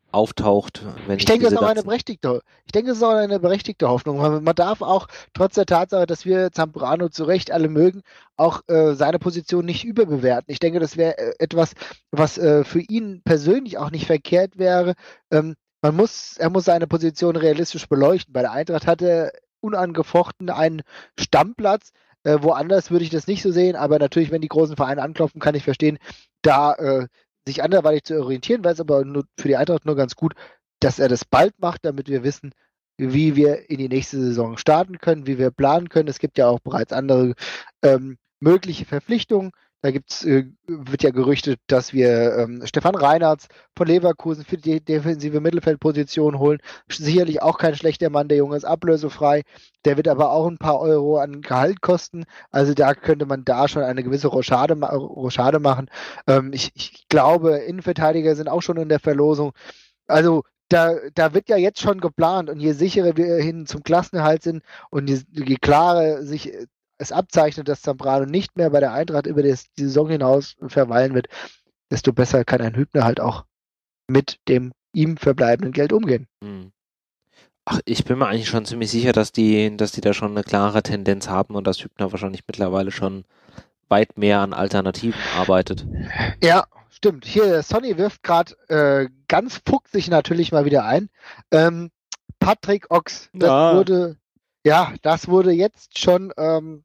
auftaucht, wenn Ich ich denke, es diese ist auch eine ganzen... berechtigte, ich denke, es ist auch eine berechtigte Hoffnung. Man, man darf auch, trotz der Tatsache, dass wir Zambrano zu Recht alle mögen, auch äh, seine Position nicht überbewerten. Ich denke, das wäre äh, etwas, was äh, für ihn persönlich auch nicht verkehrt wäre. Ähm, man muss, er muss seine Position realistisch beleuchten. Bei der Eintracht hat er unangefochten einen Stammplatz. Äh, woanders würde ich das nicht so sehen, aber natürlich, wenn die großen Vereine anklopfen, kann ich verstehen, da äh, sich anderweitig zu orientieren, weil es aber nur für die Eintracht nur ganz gut, dass er das bald macht, damit wir wissen, wie wir in die nächste Saison starten können, wie wir planen können. Es gibt ja auch bereits andere ähm, mögliche Verpflichtungen. Da gibt's, äh, wird ja gerüchtet, dass wir ähm, Stefan Reinhardt von Leverkusen für die defensive Mittelfeldposition holen. Sicherlich auch kein schlechter Mann, der Junge ist ablösefrei. Der wird aber auch ein paar Euro an Gehalt kosten. Also da könnte man da schon eine gewisse Rochade, Rochade machen. Ähm, ich, ich glaube, Innenverteidiger sind auch schon in der Verlosung. Also da, da wird ja jetzt schon geplant und je sicherer wir hin zum Klassenerhalt sind und je, je klarer sich es abzeichnet, dass Zambrano nicht mehr bei der Eintracht über die, die Saison hinaus verweilen wird, desto besser kann ein Hübner halt auch mit dem ihm verbleibenden Geld umgehen. Hm. Ach, ich bin mir eigentlich schon ziemlich sicher, dass die, dass die da schon eine klare Tendenz haben und dass Hübner wahrscheinlich mittlerweile schon weit mehr an Alternativen arbeitet. Ja, stimmt. Hier, Sonny wirft gerade äh, ganz fuchsig natürlich mal wieder ein. Ähm, Patrick Ochs, das Ja. wurde, ja, das wurde jetzt schon ähm,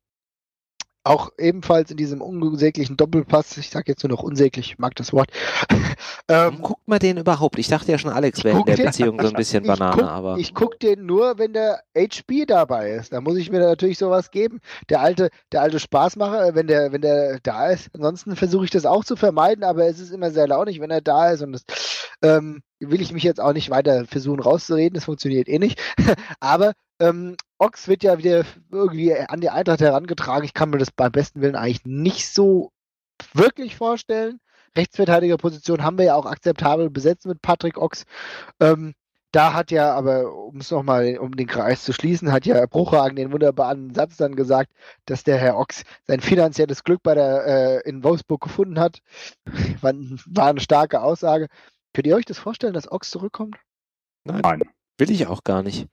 auch ebenfalls in diesem unsäglichen Doppelpass, ich sage jetzt nur noch unsäglich, ich mag das Wort. Warum ähm, guckt man den überhaupt? Ich dachte ja schon, Alex Ich wäre in guck der den- Beziehung so ein bisschen ich Banane, guck, aber ich guck den nur, wenn der H P dabei ist. Da muss ich mir da natürlich sowas geben. Der alte, der alte Spaßmacher, wenn der, wenn der da ist. Ansonsten versuche ich das auch zu vermeiden, aber es ist immer sehr launig, wenn er da ist und das ähm, will ich mich jetzt auch nicht weiter versuchen rauszureden. Das funktioniert eh nicht. Aber ähm, Ochs wird ja wieder irgendwie an die Eintracht herangetragen. Ich kann mir das beim besten Willen eigentlich nicht so wirklich vorstellen. Rechtsverteidigerposition haben wir ja auch akzeptabel besetzt mit Patrick Ochs. Ähm, da hat ja, aber um es nochmal, um den Kreis zu schließen, hat ja Bruchhagen den wunderbaren Satz dann gesagt, dass der Herr Ochs sein finanzielles Glück bei der äh, in Wolfsburg gefunden hat. War, war eine starke Aussage. Könnt ihr euch das vorstellen, dass Ochs zurückkommt? Nein. will ich auch gar nicht.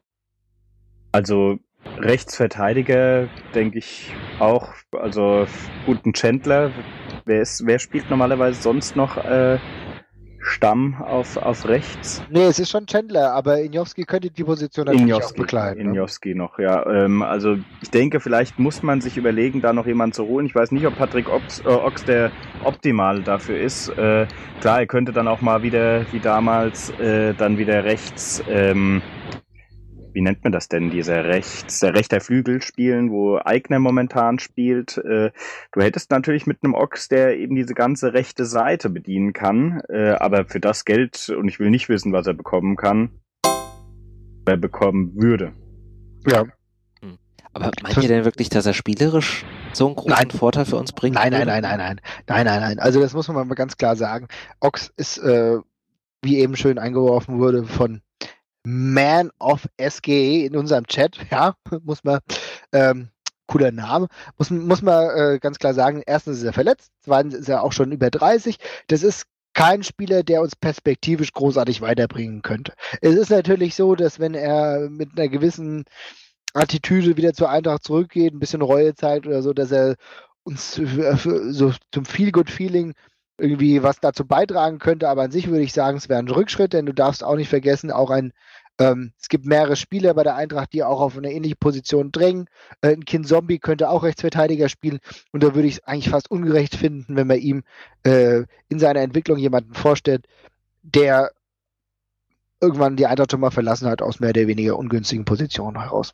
Also Rechtsverteidiger denke ich auch, also guten Chandler. Wer, ist, wer spielt normalerweise sonst noch äh, Stamm auf, auf rechts? Nee, es ist schon Chandler, aber Injowski könnte die Position natürlich auch Injowski, bekleiden. Ne? Injowski noch, ja. Ähm, also ich denke, vielleicht muss man sich überlegen, da noch jemanden zu holen. Ich weiß nicht, ob Patrick Ochs, äh, Ochs der Optimal dafür ist. Äh, klar, er könnte dann auch mal wieder, wie damals, äh, dann wieder rechts, ähm, wie nennt man das denn, dieser rechts, der rechter Flügel spielen, wo Aigner momentan spielt. Äh, du hättest natürlich mit einem Ochs, der eben diese ganze rechte Seite bedienen kann, äh, aber für das Geld, und ich will nicht wissen, was er bekommen kann, er bekommen würde. Ja. Aber meint ihr denn wirklich, dass er spielerisch so einen großen Nein. Vorteil für uns bringt? Nein, nein, nein, nein, nein. Nein, nein, nein. Also das muss man mal ganz klar sagen. Ochs ist, äh, wie eben schön eingeworfen wurde, von Man of S G E in unserem Chat, ja, muss man, ähm, cooler Name, muss, muss man äh, ganz klar sagen, erstens ist er verletzt, zweitens ist er auch schon über dreißig. Das ist kein Spieler, der uns perspektivisch großartig weiterbringen könnte. Es ist natürlich so, dass wenn er mit einer gewissen Attitüde wieder zur Eintracht zurückgeht, ein bisschen Reue zeigt oder so, dass er uns für, für, so zum Feel-Good-Feeling irgendwie was dazu beitragen könnte, aber an sich würde ich sagen, es wäre ein Rückschritt, denn du darfst auch nicht vergessen, auch ein, ähm, es gibt mehrere Spieler bei der Eintracht, die auch auf eine ähnliche Position drängen. Äh, ein Kind Zombie könnte auch Rechtsverteidiger spielen und da würde ich es eigentlich fast ungerecht finden, wenn man ihm äh, in seiner Entwicklung jemanden vorstellt, der irgendwann die Eintracht schon mal verlassen hat, aus mehr oder weniger ungünstigen Positionen heraus.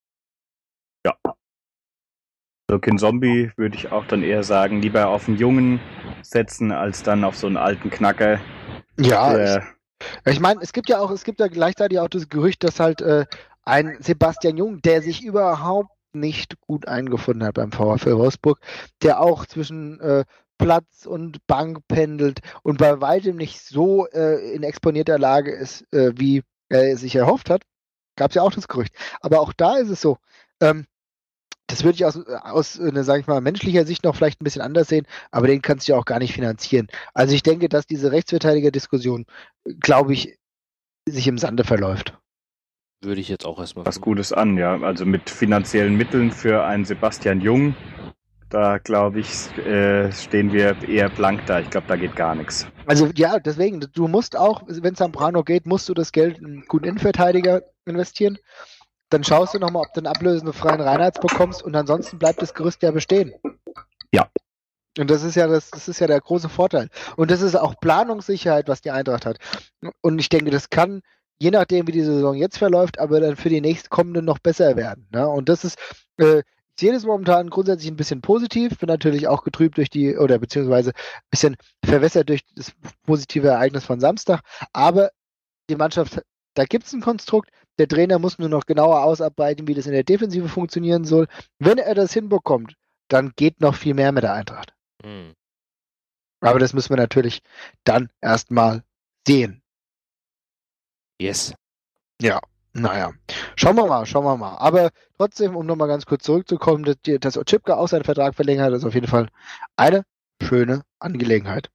Ja. Also Kin Zombie würde ich auch dann eher sagen, lieber auf einen Jungen setzen, als dann auf so einen alten Knacker. Ja, der, ich, ich meine, es gibt ja auch, es gibt ja gleichzeitig auch das Gerücht, dass halt äh, ein Sebastian Jung, der sich überhaupt nicht gut eingefunden hat beim VfL Wolfsburg, der auch zwischen äh, Platz und Bank pendelt und bei weitem nicht so äh, in exponierter Lage ist, äh, wie er sich erhofft hat, gab es ja auch das Gerücht. Aber auch da ist es so, ähm, das würde ich aus, aus eine, sag ich mal, menschlicher Sicht noch vielleicht ein bisschen anders sehen, aber den kannst du ja auch gar nicht finanzieren. Also ich denke, dass diese Rechtsverteidiger-Diskussion, glaube ich, sich im Sande verläuft. Würde ich jetzt auch erstmal. Was Gutes an, ja. Also mit finanziellen Mitteln für einen Sebastian Jung, da glaube ich, äh, stehen wir eher blank da. Ich glaube, da geht gar nichts. Also ja, deswegen, du musst auch, wenn Zambrano geht, musst du das Geld in einen guten Innenverteidiger investieren. Dann schaust du nochmal, ob du einen ablösenden freien Reinhardt bekommst und ansonsten bleibt das Gerüst ja bestehen. Ja. Und das ist ja das, das ist ja der große Vorteil. Und das ist auch Planungssicherheit, was die Eintracht hat. Und ich denke, das kann, je nachdem, wie die Saison jetzt verläuft, aber dann für die nächstkommende noch besser werden. Ne? Und das ist, äh, ich sehe das momentan grundsätzlich ein bisschen positiv, bin natürlich auch getrübt durch die, oder beziehungsweise ein bisschen verwässert durch das positive Ereignis von Samstag, aber die Mannschaft, da gibt es ein Konstrukt, der Trainer muss nur noch genauer ausarbeiten, wie das in der Defensive funktionieren soll. Wenn er das hinbekommt, dann geht noch viel mehr mit der Eintracht. Hm. Aber das müssen wir natürlich dann erstmal sehen. Yes. Ja, naja. Schauen wir mal, schauen wir mal. Aber trotzdem, um nochmal ganz kurz zurückzukommen, dass, dass Otschipka auch seinen Vertrag verlängert hat, ist auf jeden Fall eine schöne Angelegenheit.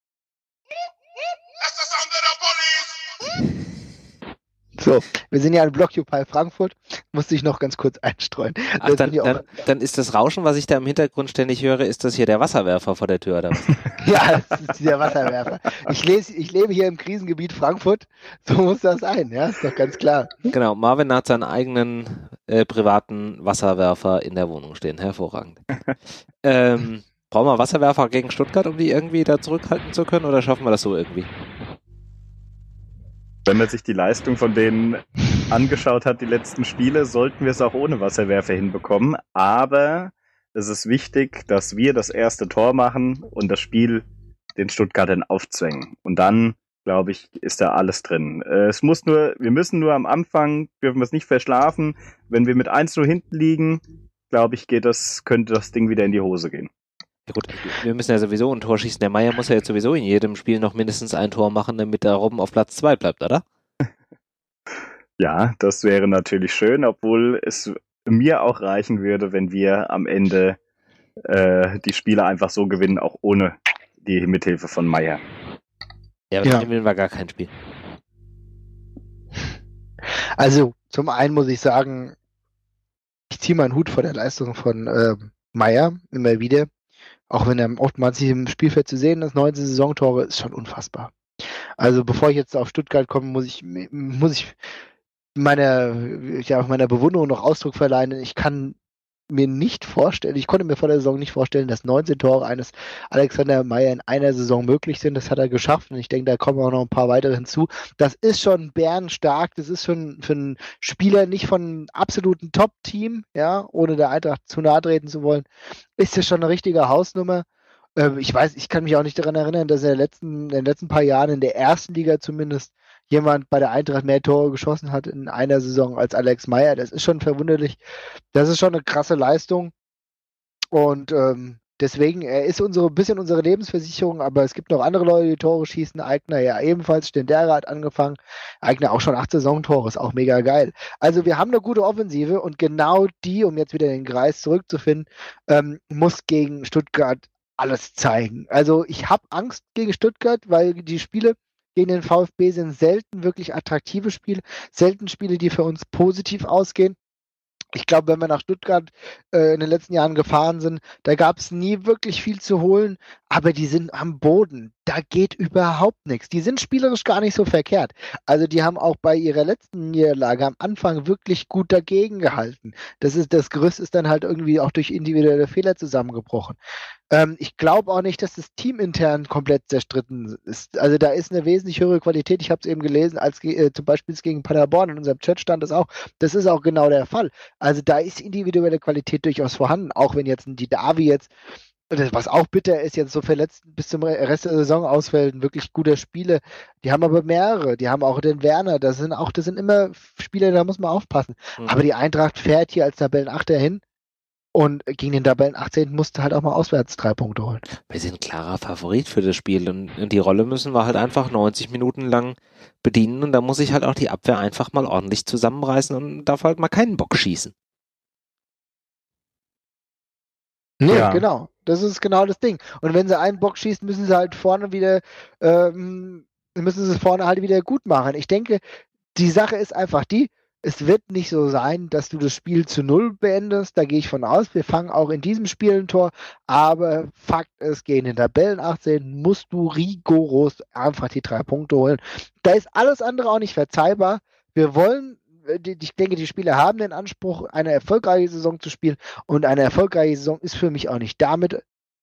So, wir sind ja in Blockupy Frankfurt, musste ich noch ganz kurz einstreuen. Ach, dann, dann, dann ist das Rauschen, was ich da im Hintergrund ständig höre, ist das hier der Wasserwerfer vor der Tür, oder was? Ja, das ist der Wasserwerfer. Ich, lese, ich lebe hier im Krisengebiet Frankfurt, so muss das sein, ja, ist doch ganz klar. Genau, Marvin hat seinen eigenen äh, privaten Wasserwerfer in der Wohnung stehen, hervorragend. ähm, brauchen wir Wasserwerfer gegen Stuttgart, um die irgendwie da zurückhalten zu können, oder schaffen wir das so irgendwie? Wenn man sich die Leistung von denen angeschaut hat, die letzten Spiele, sollten wir es auch ohne Wasserwerfer hinbekommen. Aber es ist wichtig, dass wir das erste Tor machen und das Spiel den Stuttgartern aufzwängen. Und dann, glaube ich, ist da alles drin. Es muss nur, wir müssen nur am Anfang, dürfen wir es nicht verschlafen. Wenn wir mit eins null hinten liegen, glaube ich, geht das, könnte das Ding wieder in die Hose gehen. Ja gut, wir müssen ja sowieso ein Tor schießen. Der Meier muss ja jetzt sowieso in jedem Spiel noch mindestens ein Tor machen, damit der Robben auf Platz zwei bleibt, oder? Ja, das wäre natürlich schön, obwohl es mir auch reichen würde, wenn wir am Ende äh, die Spiele einfach so gewinnen, auch ohne die Mithilfe von Meier. Ja, aber ja. Dann gewinnen wir gar kein Spiel. Also, zum einen muss ich sagen, ich ziehe meinen Hut vor der Leistung von äh, Meier immer wieder. Auch wenn er oftmals im Spielfeld zu sehen ist, neunzehn Saisontore, ist schon unfassbar. Also bevor ich jetzt auf Stuttgart komme, muss ich, muss ich meiner, ja, meiner Bewunderung noch Ausdruck verleihen. Ich kann mir nicht vorstellen, ich konnte mir vor der Saison nicht vorstellen, dass neunzehn Tore eines Alexander Meier in einer Saison möglich sind. Das hat er geschafft und ich denke, da kommen auch noch ein paar weitere hinzu. Das ist schon bärenstark, das ist schon für einen Spieler nicht von einem absoluten Top-Team, ja, ohne der Eintracht zu nahe treten zu wollen, ist das schon eine richtige Hausnummer. Ähm, ich weiß, ich kann mich auch nicht daran erinnern, dass in, der letzten, in den letzten paar Jahren in der ersten Liga zumindest jemand bei der Eintracht mehr Tore geschossen hat in einer Saison als Alex Meier. Das ist schon verwunderlich. Das ist schon eine krasse Leistung. Und ähm, deswegen, er ist unsere bisschen unsere Lebensversicherung, aber es gibt noch andere Leute, die Tore schießen. Eigner ja ebenfalls, Stendera hat angefangen. Eigner auch schon acht Saisontore, ist auch mega geil. Also wir haben eine gute Offensive und genau die, um jetzt wieder den Kreis zurückzufinden, ähm, muss gegen Stuttgart alles zeigen. Also ich habe Angst gegen Stuttgart, weil die Spiele gegen den VfB sind selten wirklich attraktive Spiele, selten Spiele, die für uns positiv ausgehen. Ich glaube, wenn wir nach Stuttgart äh, in den letzten Jahren gefahren sind, da gab es nie wirklich viel zu holen, aber die sind am Boden. Da geht überhaupt nichts. Die sind spielerisch gar nicht so verkehrt. Also die haben auch bei ihrer letzten Niederlage am Anfang wirklich gut dagegen gehalten. Das ist, das Gerüst ist dann halt irgendwie auch durch individuelle Fehler zusammengebrochen. Ähm, ich glaube auch nicht, dass das Team intern komplett zerstritten ist. Also da ist eine wesentlich höhere Qualität. Ich habe es eben gelesen, als äh, zum Beispiel gegen Paderborn. In unserem Chat stand das auch. Das ist auch genau der Fall. Also da ist individuelle Qualität durchaus vorhanden, auch wenn jetzt ein Didavi jetzt, was auch bitter ist, jetzt so verletzt bis zum Rest der Saison ausfällt, wirklich guter Spieler. Die haben aber mehrere. Die haben auch den Werner. Das sind auch, das sind immer Spieler, da muss man aufpassen. Mhm. Aber die Eintracht fährt hier als Tabellenachter hin. Und gegen den Tabellen achtzehnten musste halt auch mal auswärts drei Punkte holen. Wir sind klarer Favorit für das Spiel und, und die Rolle müssen wir halt einfach neunzig Minuten lang bedienen und da muss sich halt auch die Abwehr einfach mal ordentlich zusammenreißen und darf halt mal keinen Bock schießen. Nee, Ja. genau. Das ist genau das Ding. Und wenn sie einen Bock schießen, müssen sie halt vorne wieder, ähm, müssen sie es vorne halt wieder gut machen. Ich denke, die Sache ist einfach die, es wird nicht so sein, dass du das Spiel zu null beendest. Da gehe ich von aus. Wir fangen auch in diesem Spiel ein Tor. Aber Fakt ist, gegen den Tabellen achtzehn musst du rigoros einfach die drei Punkte holen. Da ist alles andere auch nicht verzeihbar. Wir wollen, ich denke, die Spieler haben den Anspruch, eine erfolgreiche Saison zu spielen. Und eine erfolgreiche Saison ist für mich auch nicht damit,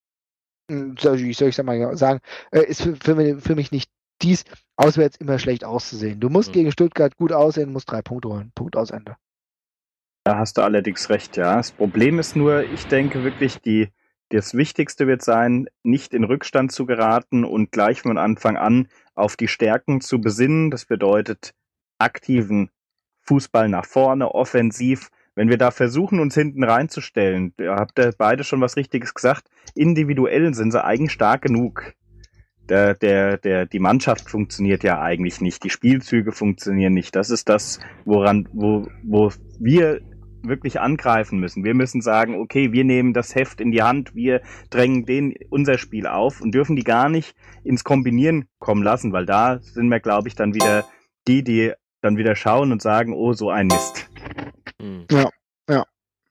wie soll ich es mal sagen, ist für, für, für mich nicht dies, auswärts immer schlecht auszusehen. Du musst mhm. gegen Stuttgart gut aussehen, musst drei Punkte holen. Punkt aus Ende. Da hast du allerdings recht, ja. Das Problem ist nur, ich denke wirklich, die, das Wichtigste wird sein, nicht in Rückstand zu geraten und gleich von Anfang an auf die Stärken zu besinnen. Das bedeutet aktiven Fußball nach vorne, offensiv. Wenn wir da versuchen, uns hinten reinzustellen, da habt ihr beide schon was Richtiges gesagt, individuell sind sie eigentlich stark genug. Der, der, der, die Mannschaft funktioniert ja eigentlich nicht, die Spielzüge funktionieren nicht. Das ist das, woran, wo, wo wir wirklich angreifen müssen. Wir müssen sagen, okay, wir nehmen das Heft in die Hand, wir drängen den unser Spiel auf und dürfen die gar nicht ins Kombinieren kommen lassen, weil da sind wir, glaube ich, dann wieder die, die dann wieder schauen und sagen, oh, so ein Mist. Ja, ja.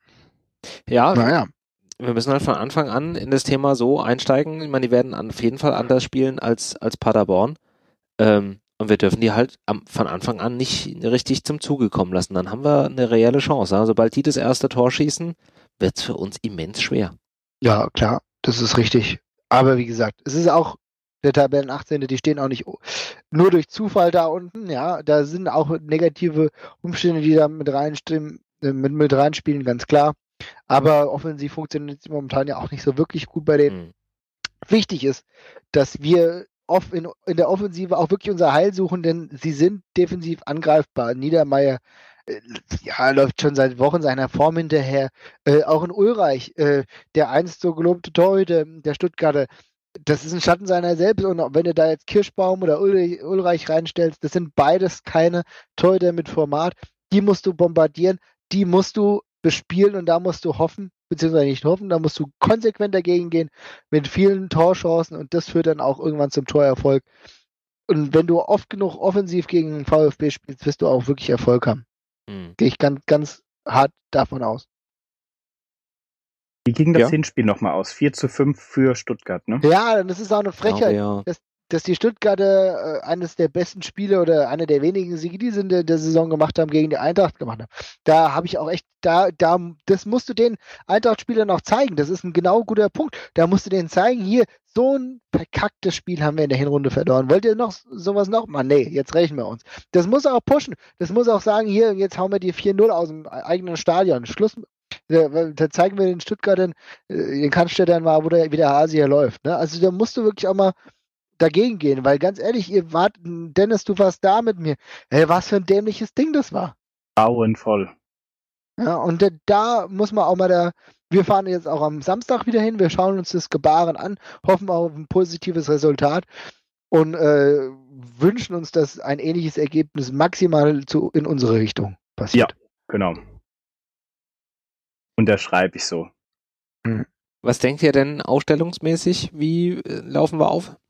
Ja, naja. Wir müssen halt von Anfang an in das Thema so einsteigen. Ich meine, die werden auf jeden Fall anders spielen als, als Paderborn. Ähm, und wir dürfen die halt am, von Anfang an nicht richtig zum Zuge kommen lassen. Dann haben wir eine reelle Chance. Also, sobald die das erste Tor schießen, wird es für uns immens schwer. Ja, klar, das ist richtig. Aber wie gesagt, es ist auch der Tabellen achtzehnte, die stehen auch nicht nur durch Zufall da unten. Ja, da sind auch negative Umstände, die da mit reinstimmen, mit, mit reinspielen, ganz klar. Aber offensiv funktioniert es momentan ja auch nicht so wirklich gut bei denen. Mhm. Wichtig ist, dass wir oft in, in der Offensive auch wirklich unser Heil suchen, denn sie sind defensiv angreifbar. Niedermeyer äh, ja, läuft schon seit Wochen seiner Form hinterher. Äh, auch in Ulreich, äh, der einst so gelobte Torhüter der Stuttgarter, das ist ein Schatten seiner selbst. Und wenn du da jetzt Kirschbaum oder Ulrich, Ulreich reinstellst, das sind beides keine Torhüter mit Format. Die musst du bombardieren, die musst du bespielen und da musst du hoffen, beziehungsweise nicht hoffen, da musst du konsequent dagegen gehen mit vielen Torchancen und das führt dann auch irgendwann zum Torerfolg. Und wenn du oft genug offensiv gegen den VfB spielst, wirst du auch wirklich Erfolg haben. Mhm. Gehe ich ganz, ganz hart davon aus. Wie ging das ja. Hinspiel nochmal aus? vier zu fünf für Stuttgart, ne? Ja, das ist auch eine Frechheit, ja. dass, dass die Stuttgarter äh, eines der besten Spiele oder einer der wenigen Siege, die sie in der, der Saison gemacht haben, gegen die Eintracht gemacht haben. Da habe ich auch echt, da, da, das musst du den Eintracht-Spielern noch zeigen. Das ist ein genau guter Punkt. Da musst du denen zeigen, hier, so ein verkacktes Spiel haben wir in der Hinrunde verloren. Wollt ihr noch sowas noch mal? Nee, jetzt rächen wir uns. Das muss auch pushen. Das muss auch sagen, hier, jetzt hauen wir die vier null aus dem eigenen Stadion. Schluss. Da, da zeigen wir den Stuttgartern, den Cannstättern mal, wo der, wie der Hase hier läuft. Ne? Also da musst du wirklich auch mal dagegen gehen, weil ganz ehrlich, ihr wart, Dennis, du warst da mit mir. Hey, was für ein dämliches Ding das war. Grauenvoll. Ja, und da, da muss man auch mal da, wir fahren jetzt auch am Samstag wieder hin, wir schauen uns das Gebaren an, hoffen auf ein positives Resultat und äh, wünschen uns, dass ein ähnliches Ergebnis maximal zu, in unsere Richtung passiert. Ja, genau. Unterschreibe ich so. Hm. Was denkt ihr denn aufstellungsmäßig? Wie äh, laufen wir auf?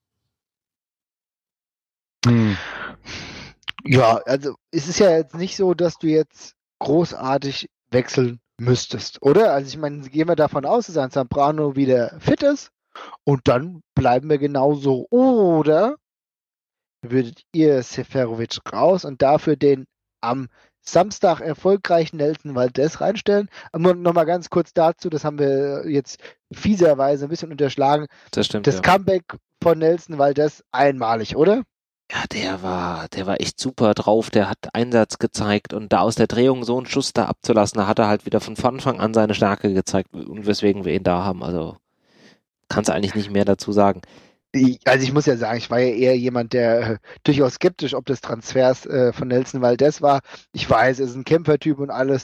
Hm. Ja, also es ist ja jetzt nicht so, dass du jetzt großartig wechseln müsstest, oder? Also ich meine, gehen wir davon aus, dass ein Zambrano wieder fit ist und dann bleiben wir genauso. Oder würdet ihr Seferovic raus und dafür den am Samstag erfolgreichen Nelson Valdez reinstellen? Aber nochmal ganz kurz dazu, das haben wir jetzt fieserweise ein bisschen unterschlagen. Das stimmt, Das ja. Comeback von Nelson Valdez einmalig, oder? Ja, der war, der war echt super drauf, der hat Einsatz gezeigt und da aus der Drehung so einen Schuss da abzulassen, da hat er halt wieder von Anfang an seine Stärke gezeigt und weswegen wir ihn da haben, also kannst eigentlich nicht mehr dazu sagen. Also ich muss ja sagen, ich war ja eher jemand, der äh, durchaus skeptisch, ob das Transfers äh, von Nelson Valdez war. Ich weiß, er ist ein Kämpfertyp und alles,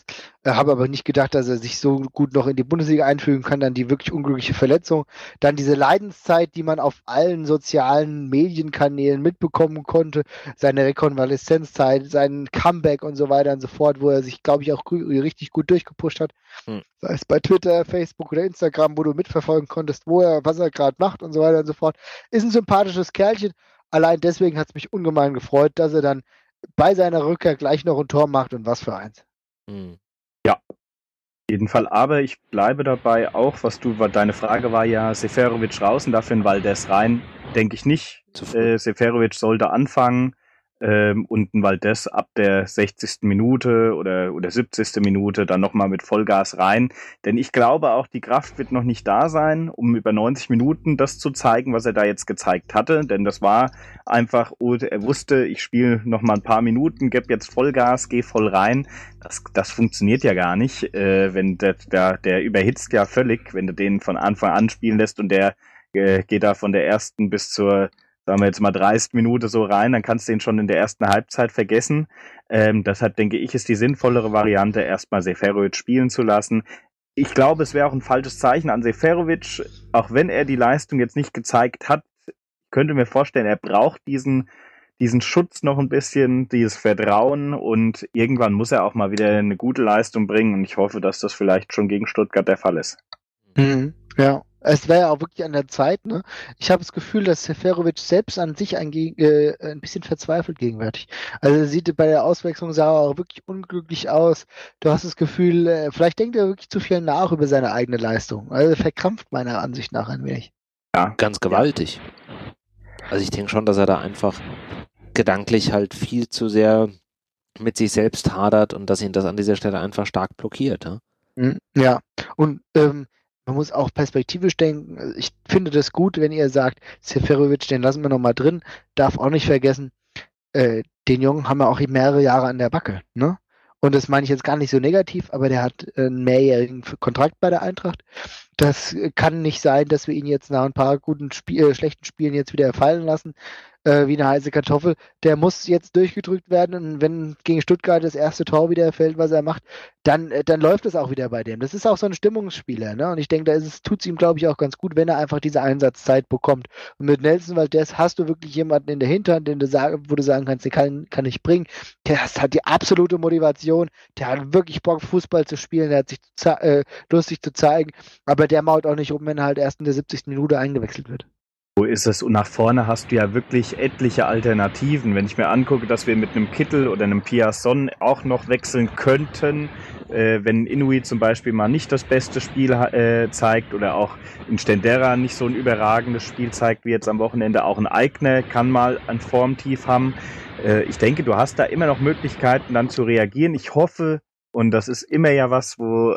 habe aber nicht gedacht, dass er sich so gut noch in die Bundesliga einfügen kann. Dann die wirklich unglückliche Verletzung. Dann diese Leidenszeit, die man auf allen sozialen Medienkanälen mitbekommen konnte. Seine Rekonvaleszenzzeit, sein Comeback und so weiter und so fort, wo er sich, glaube ich, auch richtig gut durchgepusht hat. Hm. Sei es bei Twitter, Facebook oder Instagram, wo du mitverfolgen konntest, wo er, was er gerade macht und so weiter und so fort. Ist ein sympathisches Kerlchen. Allein deswegen hat es mich ungemein gefreut, dass er dann bei seiner Rückkehr gleich noch ein Tor macht und was für eins. Hm. Ja, auf jeden Fall. Aber ich bleibe dabei auch, was du, deine Frage war ja, Seferovic raus und dafür in Valdez rein. Denke ich nicht. Äh, Seferovic sollte anfangen ähm, und ein Valdez ab der sechzigsten Minute oder, oder siebzigsten Minute dann nochmal mit Vollgas rein. Denn ich glaube auch, die Kraft wird noch nicht da sein, um über neunzig Minuten das zu zeigen, was er da jetzt gezeigt hatte. Denn das war einfach, er wusste, ich spiele nochmal ein paar Minuten, gebe jetzt Vollgas, gehe voll rein. Das, das funktioniert ja gar nicht, äh, wenn der, der, der überhitzt ja völlig, wenn du den von Anfang an spielen lässt und der äh, geht da von der ersten bis zur, sagen wir jetzt mal dreißig Minute so rein, dann kannst du ihn schon in der ersten Halbzeit vergessen. Ähm, deshalb denke ich, ist die sinnvollere Variante, erstmal Seferovic spielen zu lassen. Ich glaube, es wäre auch ein falsches Zeichen an Seferovic, auch wenn er die Leistung jetzt nicht gezeigt hat. Ich könnte mir vorstellen, er braucht diesen diesen Schutz noch ein bisschen, dieses Vertrauen und irgendwann muss er auch mal wieder eine gute Leistung bringen und ich hoffe, dass das vielleicht schon gegen Stuttgart der Fall ist. Mhm, ja. Es wäre ja auch wirklich an der Zeit, ne? Ich habe das Gefühl, dass Seferovic selbst an sich ein, äh, ein bisschen verzweifelt gegenwärtig. Also sieht bei der Auswechslung sah er auch wirklich unglücklich aus. Du hast das Gefühl, äh, vielleicht denkt er wirklich zu viel nach über seine eigene Leistung. Also verkrampft meiner Ansicht nach ein wenig. Ja, ganz gewaltig. Ja. Also ich denke schon, dass er da einfach gedanklich halt viel zu sehr mit sich selbst hadert und dass ihn das an dieser Stelle einfach stark blockiert. Ja, ja. Und ähm, man muss auch perspektivisch denken. Ich finde das gut, wenn ihr sagt, Seferovic, den lassen wir nochmal drin. Darf auch nicht vergessen, äh, den Jungen haben wir auch mehrere Jahre an der Backe. Ne? Und das meine ich jetzt gar nicht so negativ, aber der hat einen mehrjährigen Kontrakt bei der Eintracht. Das kann nicht sein, dass wir ihn jetzt nach ein paar guten Spie- äh, schlechten Spielen jetzt wieder fallen lassen, äh, wie eine heiße Kartoffel. Der muss jetzt durchgedrückt werden und wenn gegen Stuttgart das erste Tor wieder fällt, was er macht, dann, äh, dann läuft es auch wieder bei dem. Das ist auch so ein Stimmungsspieler, ne? Und ich denke, da ist es, tut es ihm, glaube ich, auch ganz gut, wenn er einfach diese Einsatzzeit bekommt. Und mit Nelson Valdez hast du wirklich jemanden in der Hinterhand, den du sagen, wo du sagen kannst, den kann, kann ich bringen. Der hat die absolute Motivation, der hat wirklich Bock, Fußball zu spielen, der hat sich zu, äh, lustig zu zeigen, aber der maut auch nicht rum, wenn er halt erst in der siebzigsten Minute eingewechselt wird. So ist es. Und nach vorne hast du ja wirklich etliche Alternativen. Wenn ich mir angucke, dass wir mit einem Kittel oder einem Piasson auch noch wechseln könnten, äh, wenn Inuit zum Beispiel mal nicht das beste Spiel äh, zeigt oder auch ein Stendera nicht so ein überragendes Spiel zeigt wie jetzt am Wochenende, auch ein Eigner kann mal ein Formtief haben. Äh, ich denke, du hast da immer noch Möglichkeiten dann zu reagieren. Ich hoffe, und das ist immer ja was, wo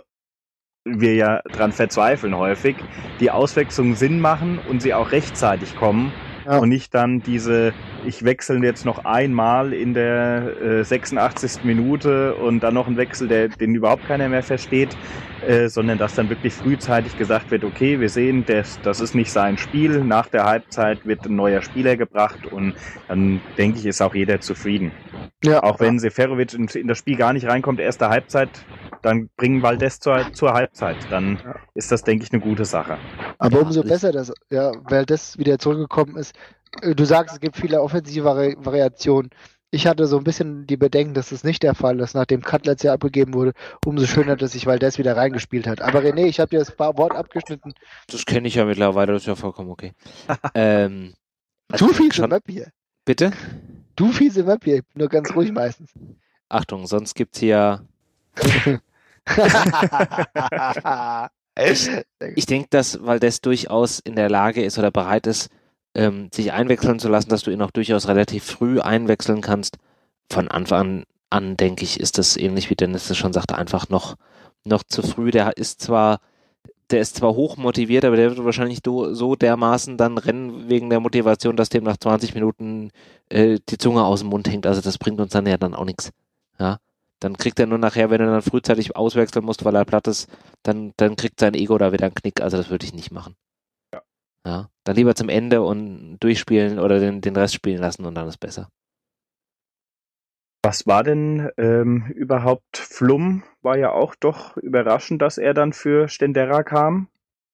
wir ja dran verzweifeln häufig, die Auswechslungen Sinn machen und sie auch rechtzeitig kommen ja. Und nicht dann diese, ich wechsle jetzt noch einmal in der äh, sechsundachtzigsten Minute und dann noch ein Wechsel, der, den überhaupt keiner mehr versteht, äh, sondern dass dann wirklich frühzeitig gesagt wird, okay, wir sehen, das, das ist nicht sein Spiel, nach der Halbzeit wird ein neuer Spieler gebracht und dann denke ich, ist auch jeder zufrieden. Ja. Auch wenn Seferovic in, in das Spiel gar nicht reinkommt, erste Halbzeit, dann bringen Valdez zur, zur Halbzeit. Dann ja. ist das, denke ich, eine gute Sache. Aber umso besser, dass ja, Valdez wieder zurückgekommen ist. Du sagst, es gibt viele offensive Vari- Variationen. Ich hatte so ein bisschen die Bedenken, dass das nicht der Fall ist, nachdem Cutlers ja abgegeben wurde. Umso schöner, dass sich Valdez wieder reingespielt hat. Aber René, ich habe dir das Wort abgeschnitten. Das kenne ich ja mittlerweile, das ist ja vollkommen okay. ähm, also du fiese Map hier. Bitte? Du fiese Map hier, nur ganz ruhig meistens. Achtung, sonst gibt's hier... ich ich denke, dass Valdez durchaus in der Lage ist oder bereit ist, ähm, sich einwechseln zu lassen, dass du ihn auch durchaus relativ früh einwechseln kannst. Von Anfang an, denke ich, ist das ähnlich wie Dennis das schon sagte, einfach noch, noch zu früh. Der ist zwar, der ist zwar hoch motiviert, aber der wird wahrscheinlich do, so dermaßen dann rennen wegen der Motivation, dass dem nach zwanzig Minuten äh, die Zunge aus dem Mund hängt. Also das bringt uns dann ja dann auch nichts. Ja. Dann kriegt er nur nachher, wenn er dann frühzeitig auswechseln muss, weil er platt ist, dann, dann kriegt sein Ego da wieder einen Knick. Also das würde ich nicht machen. Ja. Ja. Dann lieber zum Ende und durchspielen oder den, den Rest spielen lassen und dann ist besser. Was war denn ähm, überhaupt Flum? War ja auch doch überraschend, dass er dann für Stendera kam.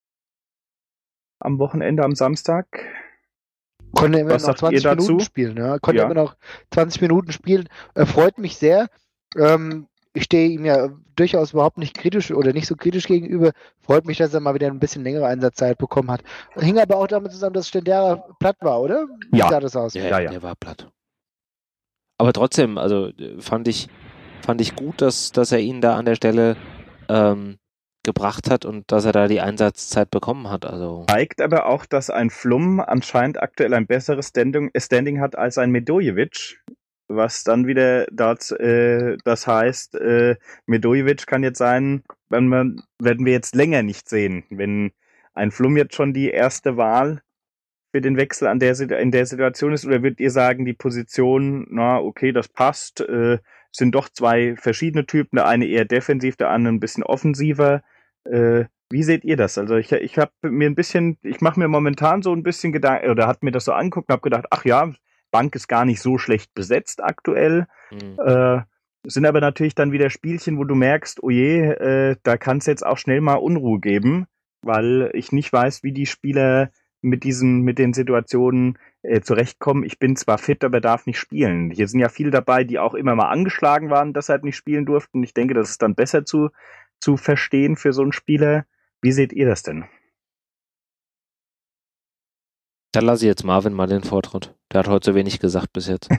Am Wochenende, am Samstag. Konnte immer Was noch sagt ihr zwanzig Minuten dazu? spielen, ja. Konnte Ja. immer noch zwanzig Minuten spielen. Er freut mich sehr. Ähm, ich stehe ihm ja durchaus überhaupt nicht kritisch oder nicht so kritisch gegenüber. Freut mich, dass er mal wieder ein bisschen längere Einsatzzeit bekommen hat. Hing aber auch damit zusammen, dass Stendera platt war, oder? Wie Ja. sah das aus? Ja, Ja, ja, ja. der war platt. Aber trotzdem, also äh, fand ich, fand ich gut, dass, dass er ihn da an der Stelle ähm, gebracht hat und dass er da die Einsatzzeit bekommen hat. Also Zeigt aber auch, dass ein Flum anscheinend aktuell ein besseres Standing, Standing hat als ein Medojevic. Was dann wieder das, äh, das heißt, äh, Medojevic kann jetzt sein, wenn man, werden wir jetzt länger nicht sehen. Wenn ein Flum jetzt schon die erste Wahl für den Wechsel an der, in der Situation ist, oder würdet ihr sagen, die Position, na, okay, das passt, äh, sind doch zwei verschiedene Typen, der eine eher defensiv, der andere ein bisschen offensiver. Äh, wie seht ihr das? Also ich, ich habe mir ein bisschen, ich mache mir momentan so ein bisschen Gedanken, oder hat mir das so angeguckt und habe gedacht, ach ja, Bank ist gar nicht so schlecht besetzt aktuell. mhm. Äh, sind aber natürlich dann wieder Spielchen, wo du merkst, oh je, äh, da kann es jetzt auch schnell mal Unruhe geben, weil ich nicht weiß, wie die Spieler mit diesen, mit den Situationen äh, zurechtkommen. Ich bin zwar fit, aber darf nicht spielen. Hier sind ja viele dabei, die auch immer mal angeschlagen waren, deshalb nicht spielen durften. Ich denke, das ist dann besser zu, zu verstehen für so einen Spieler. Wie seht ihr das denn? Dann lasse ich jetzt Marvin mal den Vortritt. Der hat heute so wenig gesagt bis jetzt.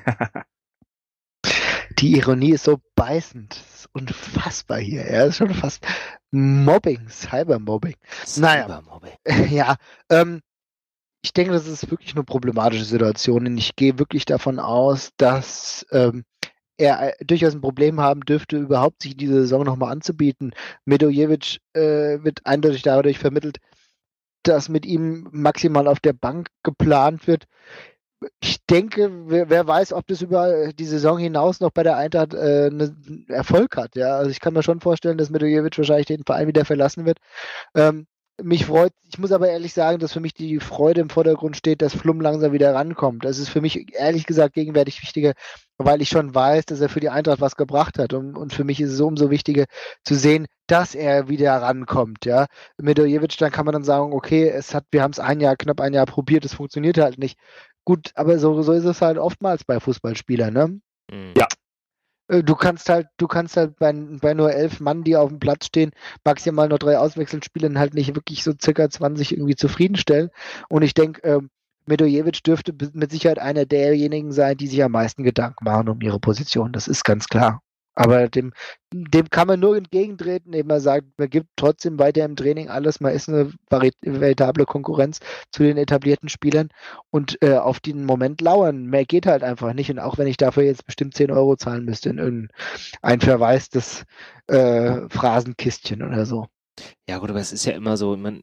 Die Ironie ist so beißend. Das ist unfassbar hier. Er ist schon fast Mobbing, Cybermobbing. Naja. Cybermobbing. Ja, ähm, ich denke, das ist wirklich eine problematische Situation. Und ich gehe wirklich davon aus, dass ähm, er äh, durchaus ein Problem haben dürfte, überhaupt sich diese Saison nochmal anzubieten. Medojevic äh, wird eindeutig dadurch vermittelt, dass mit ihm maximal auf der Bank geplant wird. Ich denke, wer, wer weiß, ob das über die Saison hinaus noch bei der Eintracht äh, einen Erfolg hat. Ja, also ich kann mir schon vorstellen, dass Medojevic wahrscheinlich den Verein wieder verlassen wird. Ähm, mich freut, ich muss aber ehrlich sagen, dass für mich die Freude im Vordergrund steht, dass Flum langsam wieder rankommt. Das ist für mich ehrlich gesagt gegenwärtig wichtiger, weil ich schon weiß, dass er für die Eintracht was gebracht hat. Und, und für mich ist es umso wichtiger zu sehen, dass er wieder rankommt. Ja, Medojevic, dann kann man dann sagen, okay, es hat, wir haben es ein Jahr, knapp ein Jahr probiert, es funktioniert halt nicht. Gut, aber so, so ist es halt oftmals bei Fußballspielern, ne? Mhm. Ja. Du kannst halt, du kannst halt bei, bei nur elf Mann, die auf dem Platz stehen, maximal nur drei Auswechselspielern halt nicht wirklich so circa zwanzig irgendwie zufriedenstellen. Und ich denke, ähm, Medojevic dürfte mit Sicherheit einer derjenigen sein, die sich am meisten Gedanken machen um ihre Position. Das ist ganz klar. Aber dem, dem kann man nur entgegentreten, indem man sagt, man gibt trotzdem weiter im Training alles, man ist eine veritable Konkurrenz zu den etablierten Spielern und äh, auf den Moment lauern. Mehr geht halt einfach nicht. Und auch wenn ich dafür jetzt bestimmt zehn Euro zahlen müsste in irgendein verwaistes äh, Phrasenkistchen oder so. Ja gut, aber es ist ja immer so, man,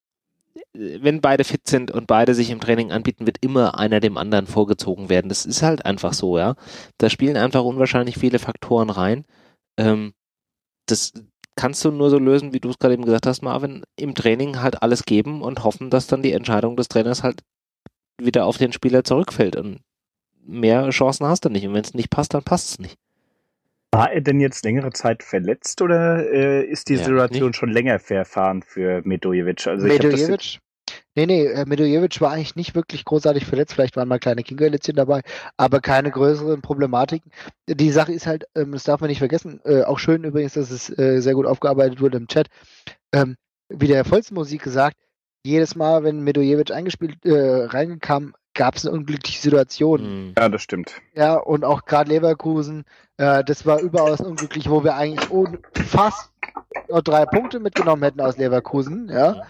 wenn beide fit sind und beide sich im Training anbieten, wird immer einer dem anderen vorgezogen werden. Das ist halt einfach so, ja. Da spielen einfach unwahrscheinlich viele Faktoren rein. Ähm, das kannst du nur so lösen, wie du es gerade eben gesagt hast, Marvin, im Training halt alles geben und hoffen, dass dann die Entscheidung des Trainers halt wieder auf den Spieler zurückfällt. Und mehr Chancen hast du nicht. Und wenn es nicht passt, dann passt es nicht. War er denn jetzt längere Zeit verletzt oder äh, ist die Ja, Situation nicht. schon länger verfahren für Medojevic? Also ich hab das Medojevic? Nee, nee, äh, Medojevic war eigentlich nicht wirklich großartig verletzt. Vielleicht waren mal kleine Kinkerlitzchen dabei, aber keine größeren Problematiken. Die Sache ist halt, ähm, das darf man nicht vergessen, äh, auch schön übrigens, dass es äh, sehr gut aufgearbeitet wurde im Chat. Ähm, wie der Volksmusik gesagt, jedes Mal, wenn Medojevic eingespielt äh, reinkam, gab es eine unglückliche Situation. Mhm. Ja, das stimmt. Ja, und auch gerade Leverkusen, äh, das war überaus unglücklich, wo wir eigentlich ohne, fast noch drei Punkte mitgenommen hätten aus Leverkusen, ja.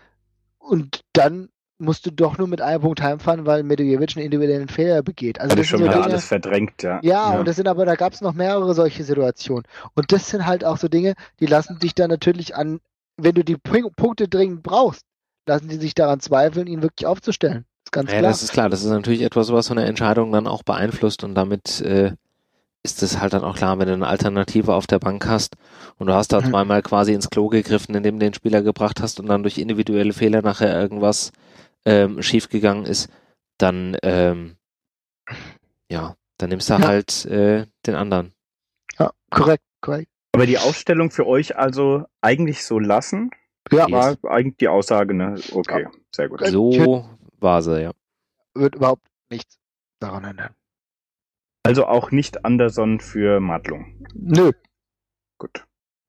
Und dann musst du doch nur mit einem Punkt heimfahren, weil Medojevic einen individuellen Fehler begeht. Also Hatte das ich sind schon so wieder Dinge, alles verdrängt, ja. ja, ja. und das sind aber, da gab es noch mehrere solche Situationen. Und das sind halt auch so Dinge, die lassen dich dann natürlich an, wenn du die P- Punkte dringend brauchst, lassen die sich daran zweifeln, ihn wirklich aufzustellen. Das ist ganz Ja, klar. das ist klar. Das ist natürlich etwas, was so eine Entscheidung dann auch beeinflusst und damit äh, ist es halt dann auch klar, wenn du eine Alternative auf der Bank hast und du hast da Mhm. zweimal quasi ins Klo gegriffen, indem du den Spieler gebracht hast und dann durch individuelle Fehler nachher irgendwas ähm, schiefgegangen ist, dann ähm, ja, dann nimmst du Ja. halt äh, den anderen. Ja, korrekt, korrekt. Aber die Ausstellung für euch also eigentlich so lassen? Ja, Yes. War eigentlich die Aussage, ne? Okay, sehr gut. So war sie, ja. wird überhaupt nichts daran ändern. Also auch nicht Anderson für Madlung. Nö. Gut.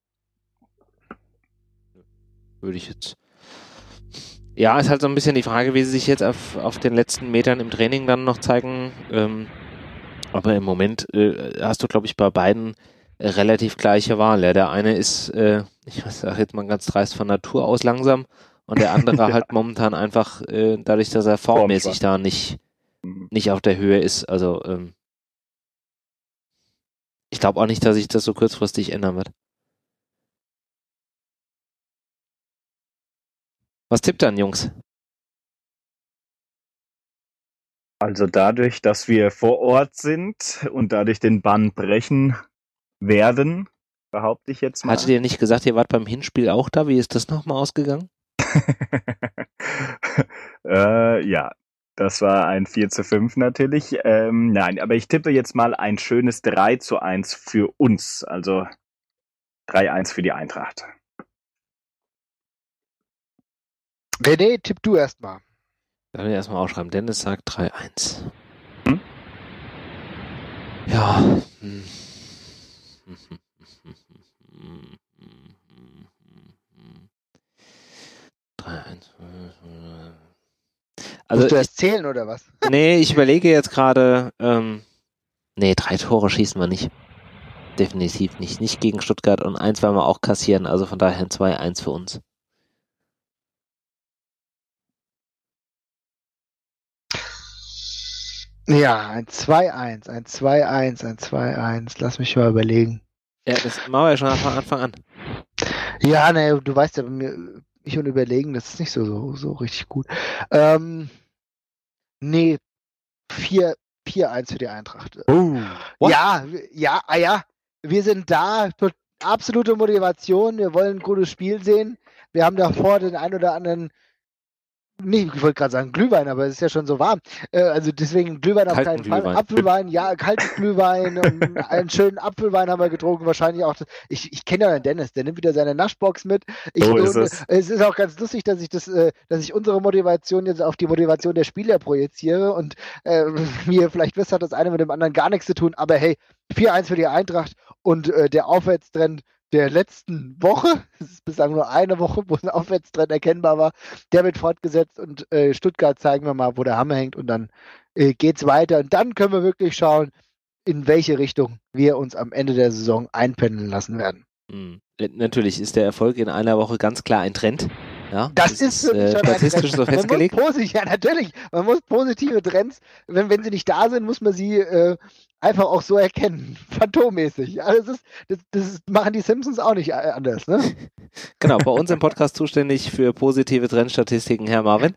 Würde ich jetzt. Ja, ist halt so ein bisschen die Frage, wie sie sich jetzt auf, auf den letzten Metern im Training dann noch zeigen. Ähm, aber im Moment äh, hast du, glaube ich, bei beiden äh, relativ gleiche Wahl. Ja, der eine ist, äh, ich sage jetzt mal ganz dreist, von Natur aus langsam und der andere Ja. halt momentan einfach äh, dadurch, dass er formmäßig da nicht, Mhm. nicht auf der Höhe ist. Also ähm, ich glaube auch nicht, dass sich das so kurzfristig ändern wird. Was tippt dann, Jungs? Also dadurch, dass wir vor Ort sind und dadurch den Bann brechen werden, behaupte ich jetzt mal. Hattet ihr nicht gesagt, ihr wart beim Hinspiel auch da? Wie ist das nochmal ausgegangen? äh, ja, das war ein vier zu fünf natürlich. Ähm, nein, aber ich tippe jetzt mal ein schönes drei zu eins für uns. Also drei eins für die Eintracht. René, tipp du erstmal. Da will ich erstmal aufschreiben. Dennis sagt drei eins. Hm? Ja. Hm. drei eins. Also, Musst du ich, erst zählen oder was? nee, ich überlege jetzt gerade, ähm, nee, drei Tore schießen wir nicht. Definitiv nicht. Nicht gegen Stuttgart und eins werden wir auch kassieren. Also von daher ein zwei eins für uns. Ja, ein zwei eins, ein zwei eins, ein zwei eins. Lass mich mal überlegen. Ja, das machen wir ja schon von Anfang an. Ja, ne, du weißt ja, bei mir, ich und überlegen, das ist nicht so, so, so richtig gut. Ähm, nee, vier eins für die Eintracht. Oh, Ja, ja, ah ja, wir sind da, tot- absolute Motivation, wir wollen ein gutes Spiel sehen. Wir haben davor den ein oder anderen, nee, ich wollte gerade sagen Glühwein, aber es ist ja schon so warm. Äh, also deswegen Glühwein auf Kalten keinen Fall. Glühwein. Apfelwein, ja, kalten Glühwein, und einen schönen Apfelwein haben wir getrunken, wahrscheinlich auch. Ich, ich kenne ja den Dennis, der nimmt wieder seine Naschbox mit. Ich, So ist und, es. Es ist auch ganz lustig, dass ich das, äh, dass ich unsere Motivation jetzt auf die Motivation der Spieler projiziere und äh, wie ihr vielleicht wisst, hat das eine mit dem anderen gar nichts zu tun, aber hey, vier eins für die Eintracht und äh, der Aufwärtstrend der letzten Woche, es ist bislang nur eine Woche, wo ein Aufwärtstrend erkennbar war, der wird fortgesetzt und äh, Stuttgart zeigen wir mal, wo der Hammer hängt und dann äh, geht's weiter und dann können wir wirklich schauen, in welche Richtung wir uns am Ende der Saison einpendeln lassen werden. Mhm. Natürlich ist der Erfolg in einer Woche ganz klar ein Trend. Ja, Das, das ist für mich äh, schon statistisch ein so Trend. festgelegt. Man muss posi- ja, natürlich. Man muss positive Trends, wenn, wenn sie nicht da sind, muss man sie äh, einfach auch so erkennen. Phantommäßig. Ja, das, ist, das, das machen die Simpsons auch nicht anders. Ne? Genau, bei uns im Podcast zuständig für positive Trendstatistiken, Herr Marvin.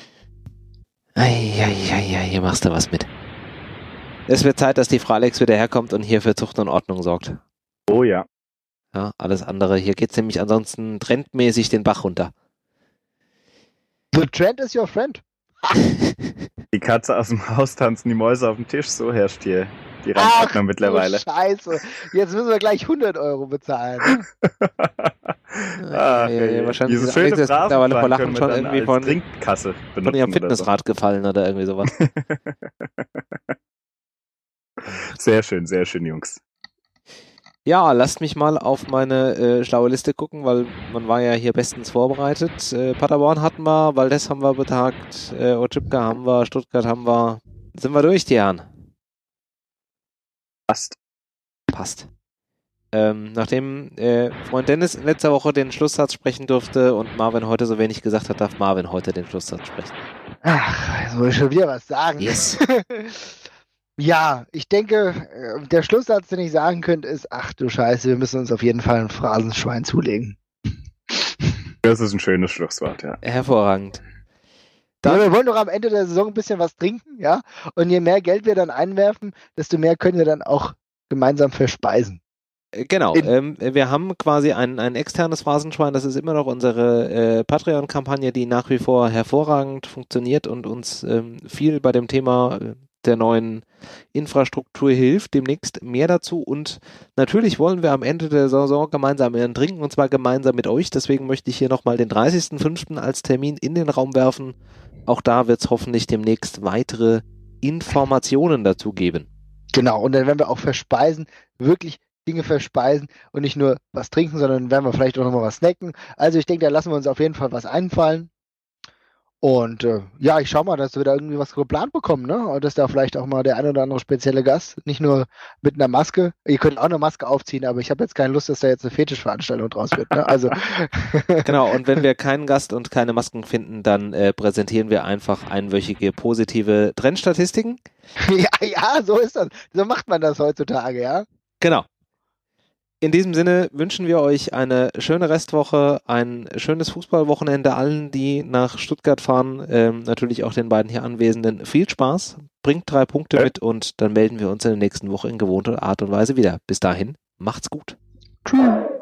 Eieiei, hier machst du was mit. Es wird Zeit, dass die Frau Alex wieder herkommt und hier für Zucht und Ordnung sorgt. Oh ja. Ja, alles andere. Hier geht's nämlich ansonsten trendmäßig den Bach runter. The trend is your friend. Die Katze aus dem Haus tanzen die Mäuse auf dem Tisch, so herrscht hier die Ach, Rangordnung mittlerweile. du Scheiße. Jetzt müssen wir gleich hundert Euro bezahlen. Ne? Ach, ja, ja, ey. wahrscheinlich Diese ist schöne Alex jetzt mittlerweile vor Phrasenschwein Lachen können wir schon dann irgendwie als von, Trinkkasse benutzen von ihrem oder Fitnessrad gefallen oder irgendwie sowas. so. Sehr schön, sehr schön, Jungs. Ja, lasst mich mal auf meine äh, schlaue Liste gucken, weil man war ja hier bestens vorbereitet. Äh, Paderborn hatten wir, Valdez haben wir betagt, äh, Otschipka haben wir, Stuttgart haben wir. Sind wir durch, die Herren? Passt. Passt. Ähm, nachdem äh, Freund Dennis in letzter Woche den Schlusssatz sprechen durfte und Marvin heute so wenig gesagt hat, darf Marvin heute den Schlusssatz sprechen. Ach, jetzt muss ich schon wieder was sagen. Yes. Ja, ich denke, äh, der Schlusssatz, den ich sagen könnte, ist, ach du Scheiße, wir müssen uns auf jeden Fall ein Phrasenschwein zulegen. Das ist ein schönes Schlusswort, ja. Hervorragend. Ja, Dann, wir wollen doch am Ende der Saison ein bisschen was trinken, ja? Und je mehr Geld wir dann einwerfen, desto mehr können wir dann auch gemeinsam verspeisen. äh, genau, ähm, wir haben quasi ein, ein externes Phrasenschwein, das ist immer noch unsere äh, Patreon-Kampagne, die nach wie vor hervorragend funktioniert und uns ähm, viel bei dem Thema äh, der neuen Infrastruktur hilft. Demnächst mehr dazu und natürlich wollen wir am Ende der Saison gemeinsam einen trinken und zwar gemeinsam mit euch. Deswegen möchte ich hier nochmal den dreißigsten fünften als Termin in den Raum werfen. Auch da wird es hoffentlich demnächst weitere Informationen dazu geben. Genau, und dann werden wir auch verspeisen, wirklich Dinge verspeisen und nicht nur was trinken, sondern werden wir vielleicht auch nochmal was snacken. Also ich denke, da lassen wir uns auf jeden Fall was einfallen. Und äh, ja, ich schau mal, dass wir da irgendwie was geplant bekommen, ne? Und dass da vielleicht auch mal der ein oder andere spezielle Gast, nicht nur mit einer Maske, ihr könnt auch eine Maske aufziehen, aber ich habe jetzt keine Lust, dass da jetzt eine Fetischveranstaltung draus wird, ne? Also genau, und wenn wir keinen Gast und keine Masken finden, dann äh, präsentieren wir einfach einwöchige positive Trendstatistiken. ja, ja, so ist das. So macht man das heutzutage, ja? Genau. In diesem Sinne wünschen wir euch eine schöne Restwoche, ein schönes Fußballwochenende allen, die nach Stuttgart fahren, ähm, natürlich auch den beiden hier Anwesenden. Viel Spaß, bringt drei Punkte ja. mit und dann melden wir uns in der nächsten Woche in gewohnter Art und Weise wieder. Bis dahin, macht's gut. Tschüss.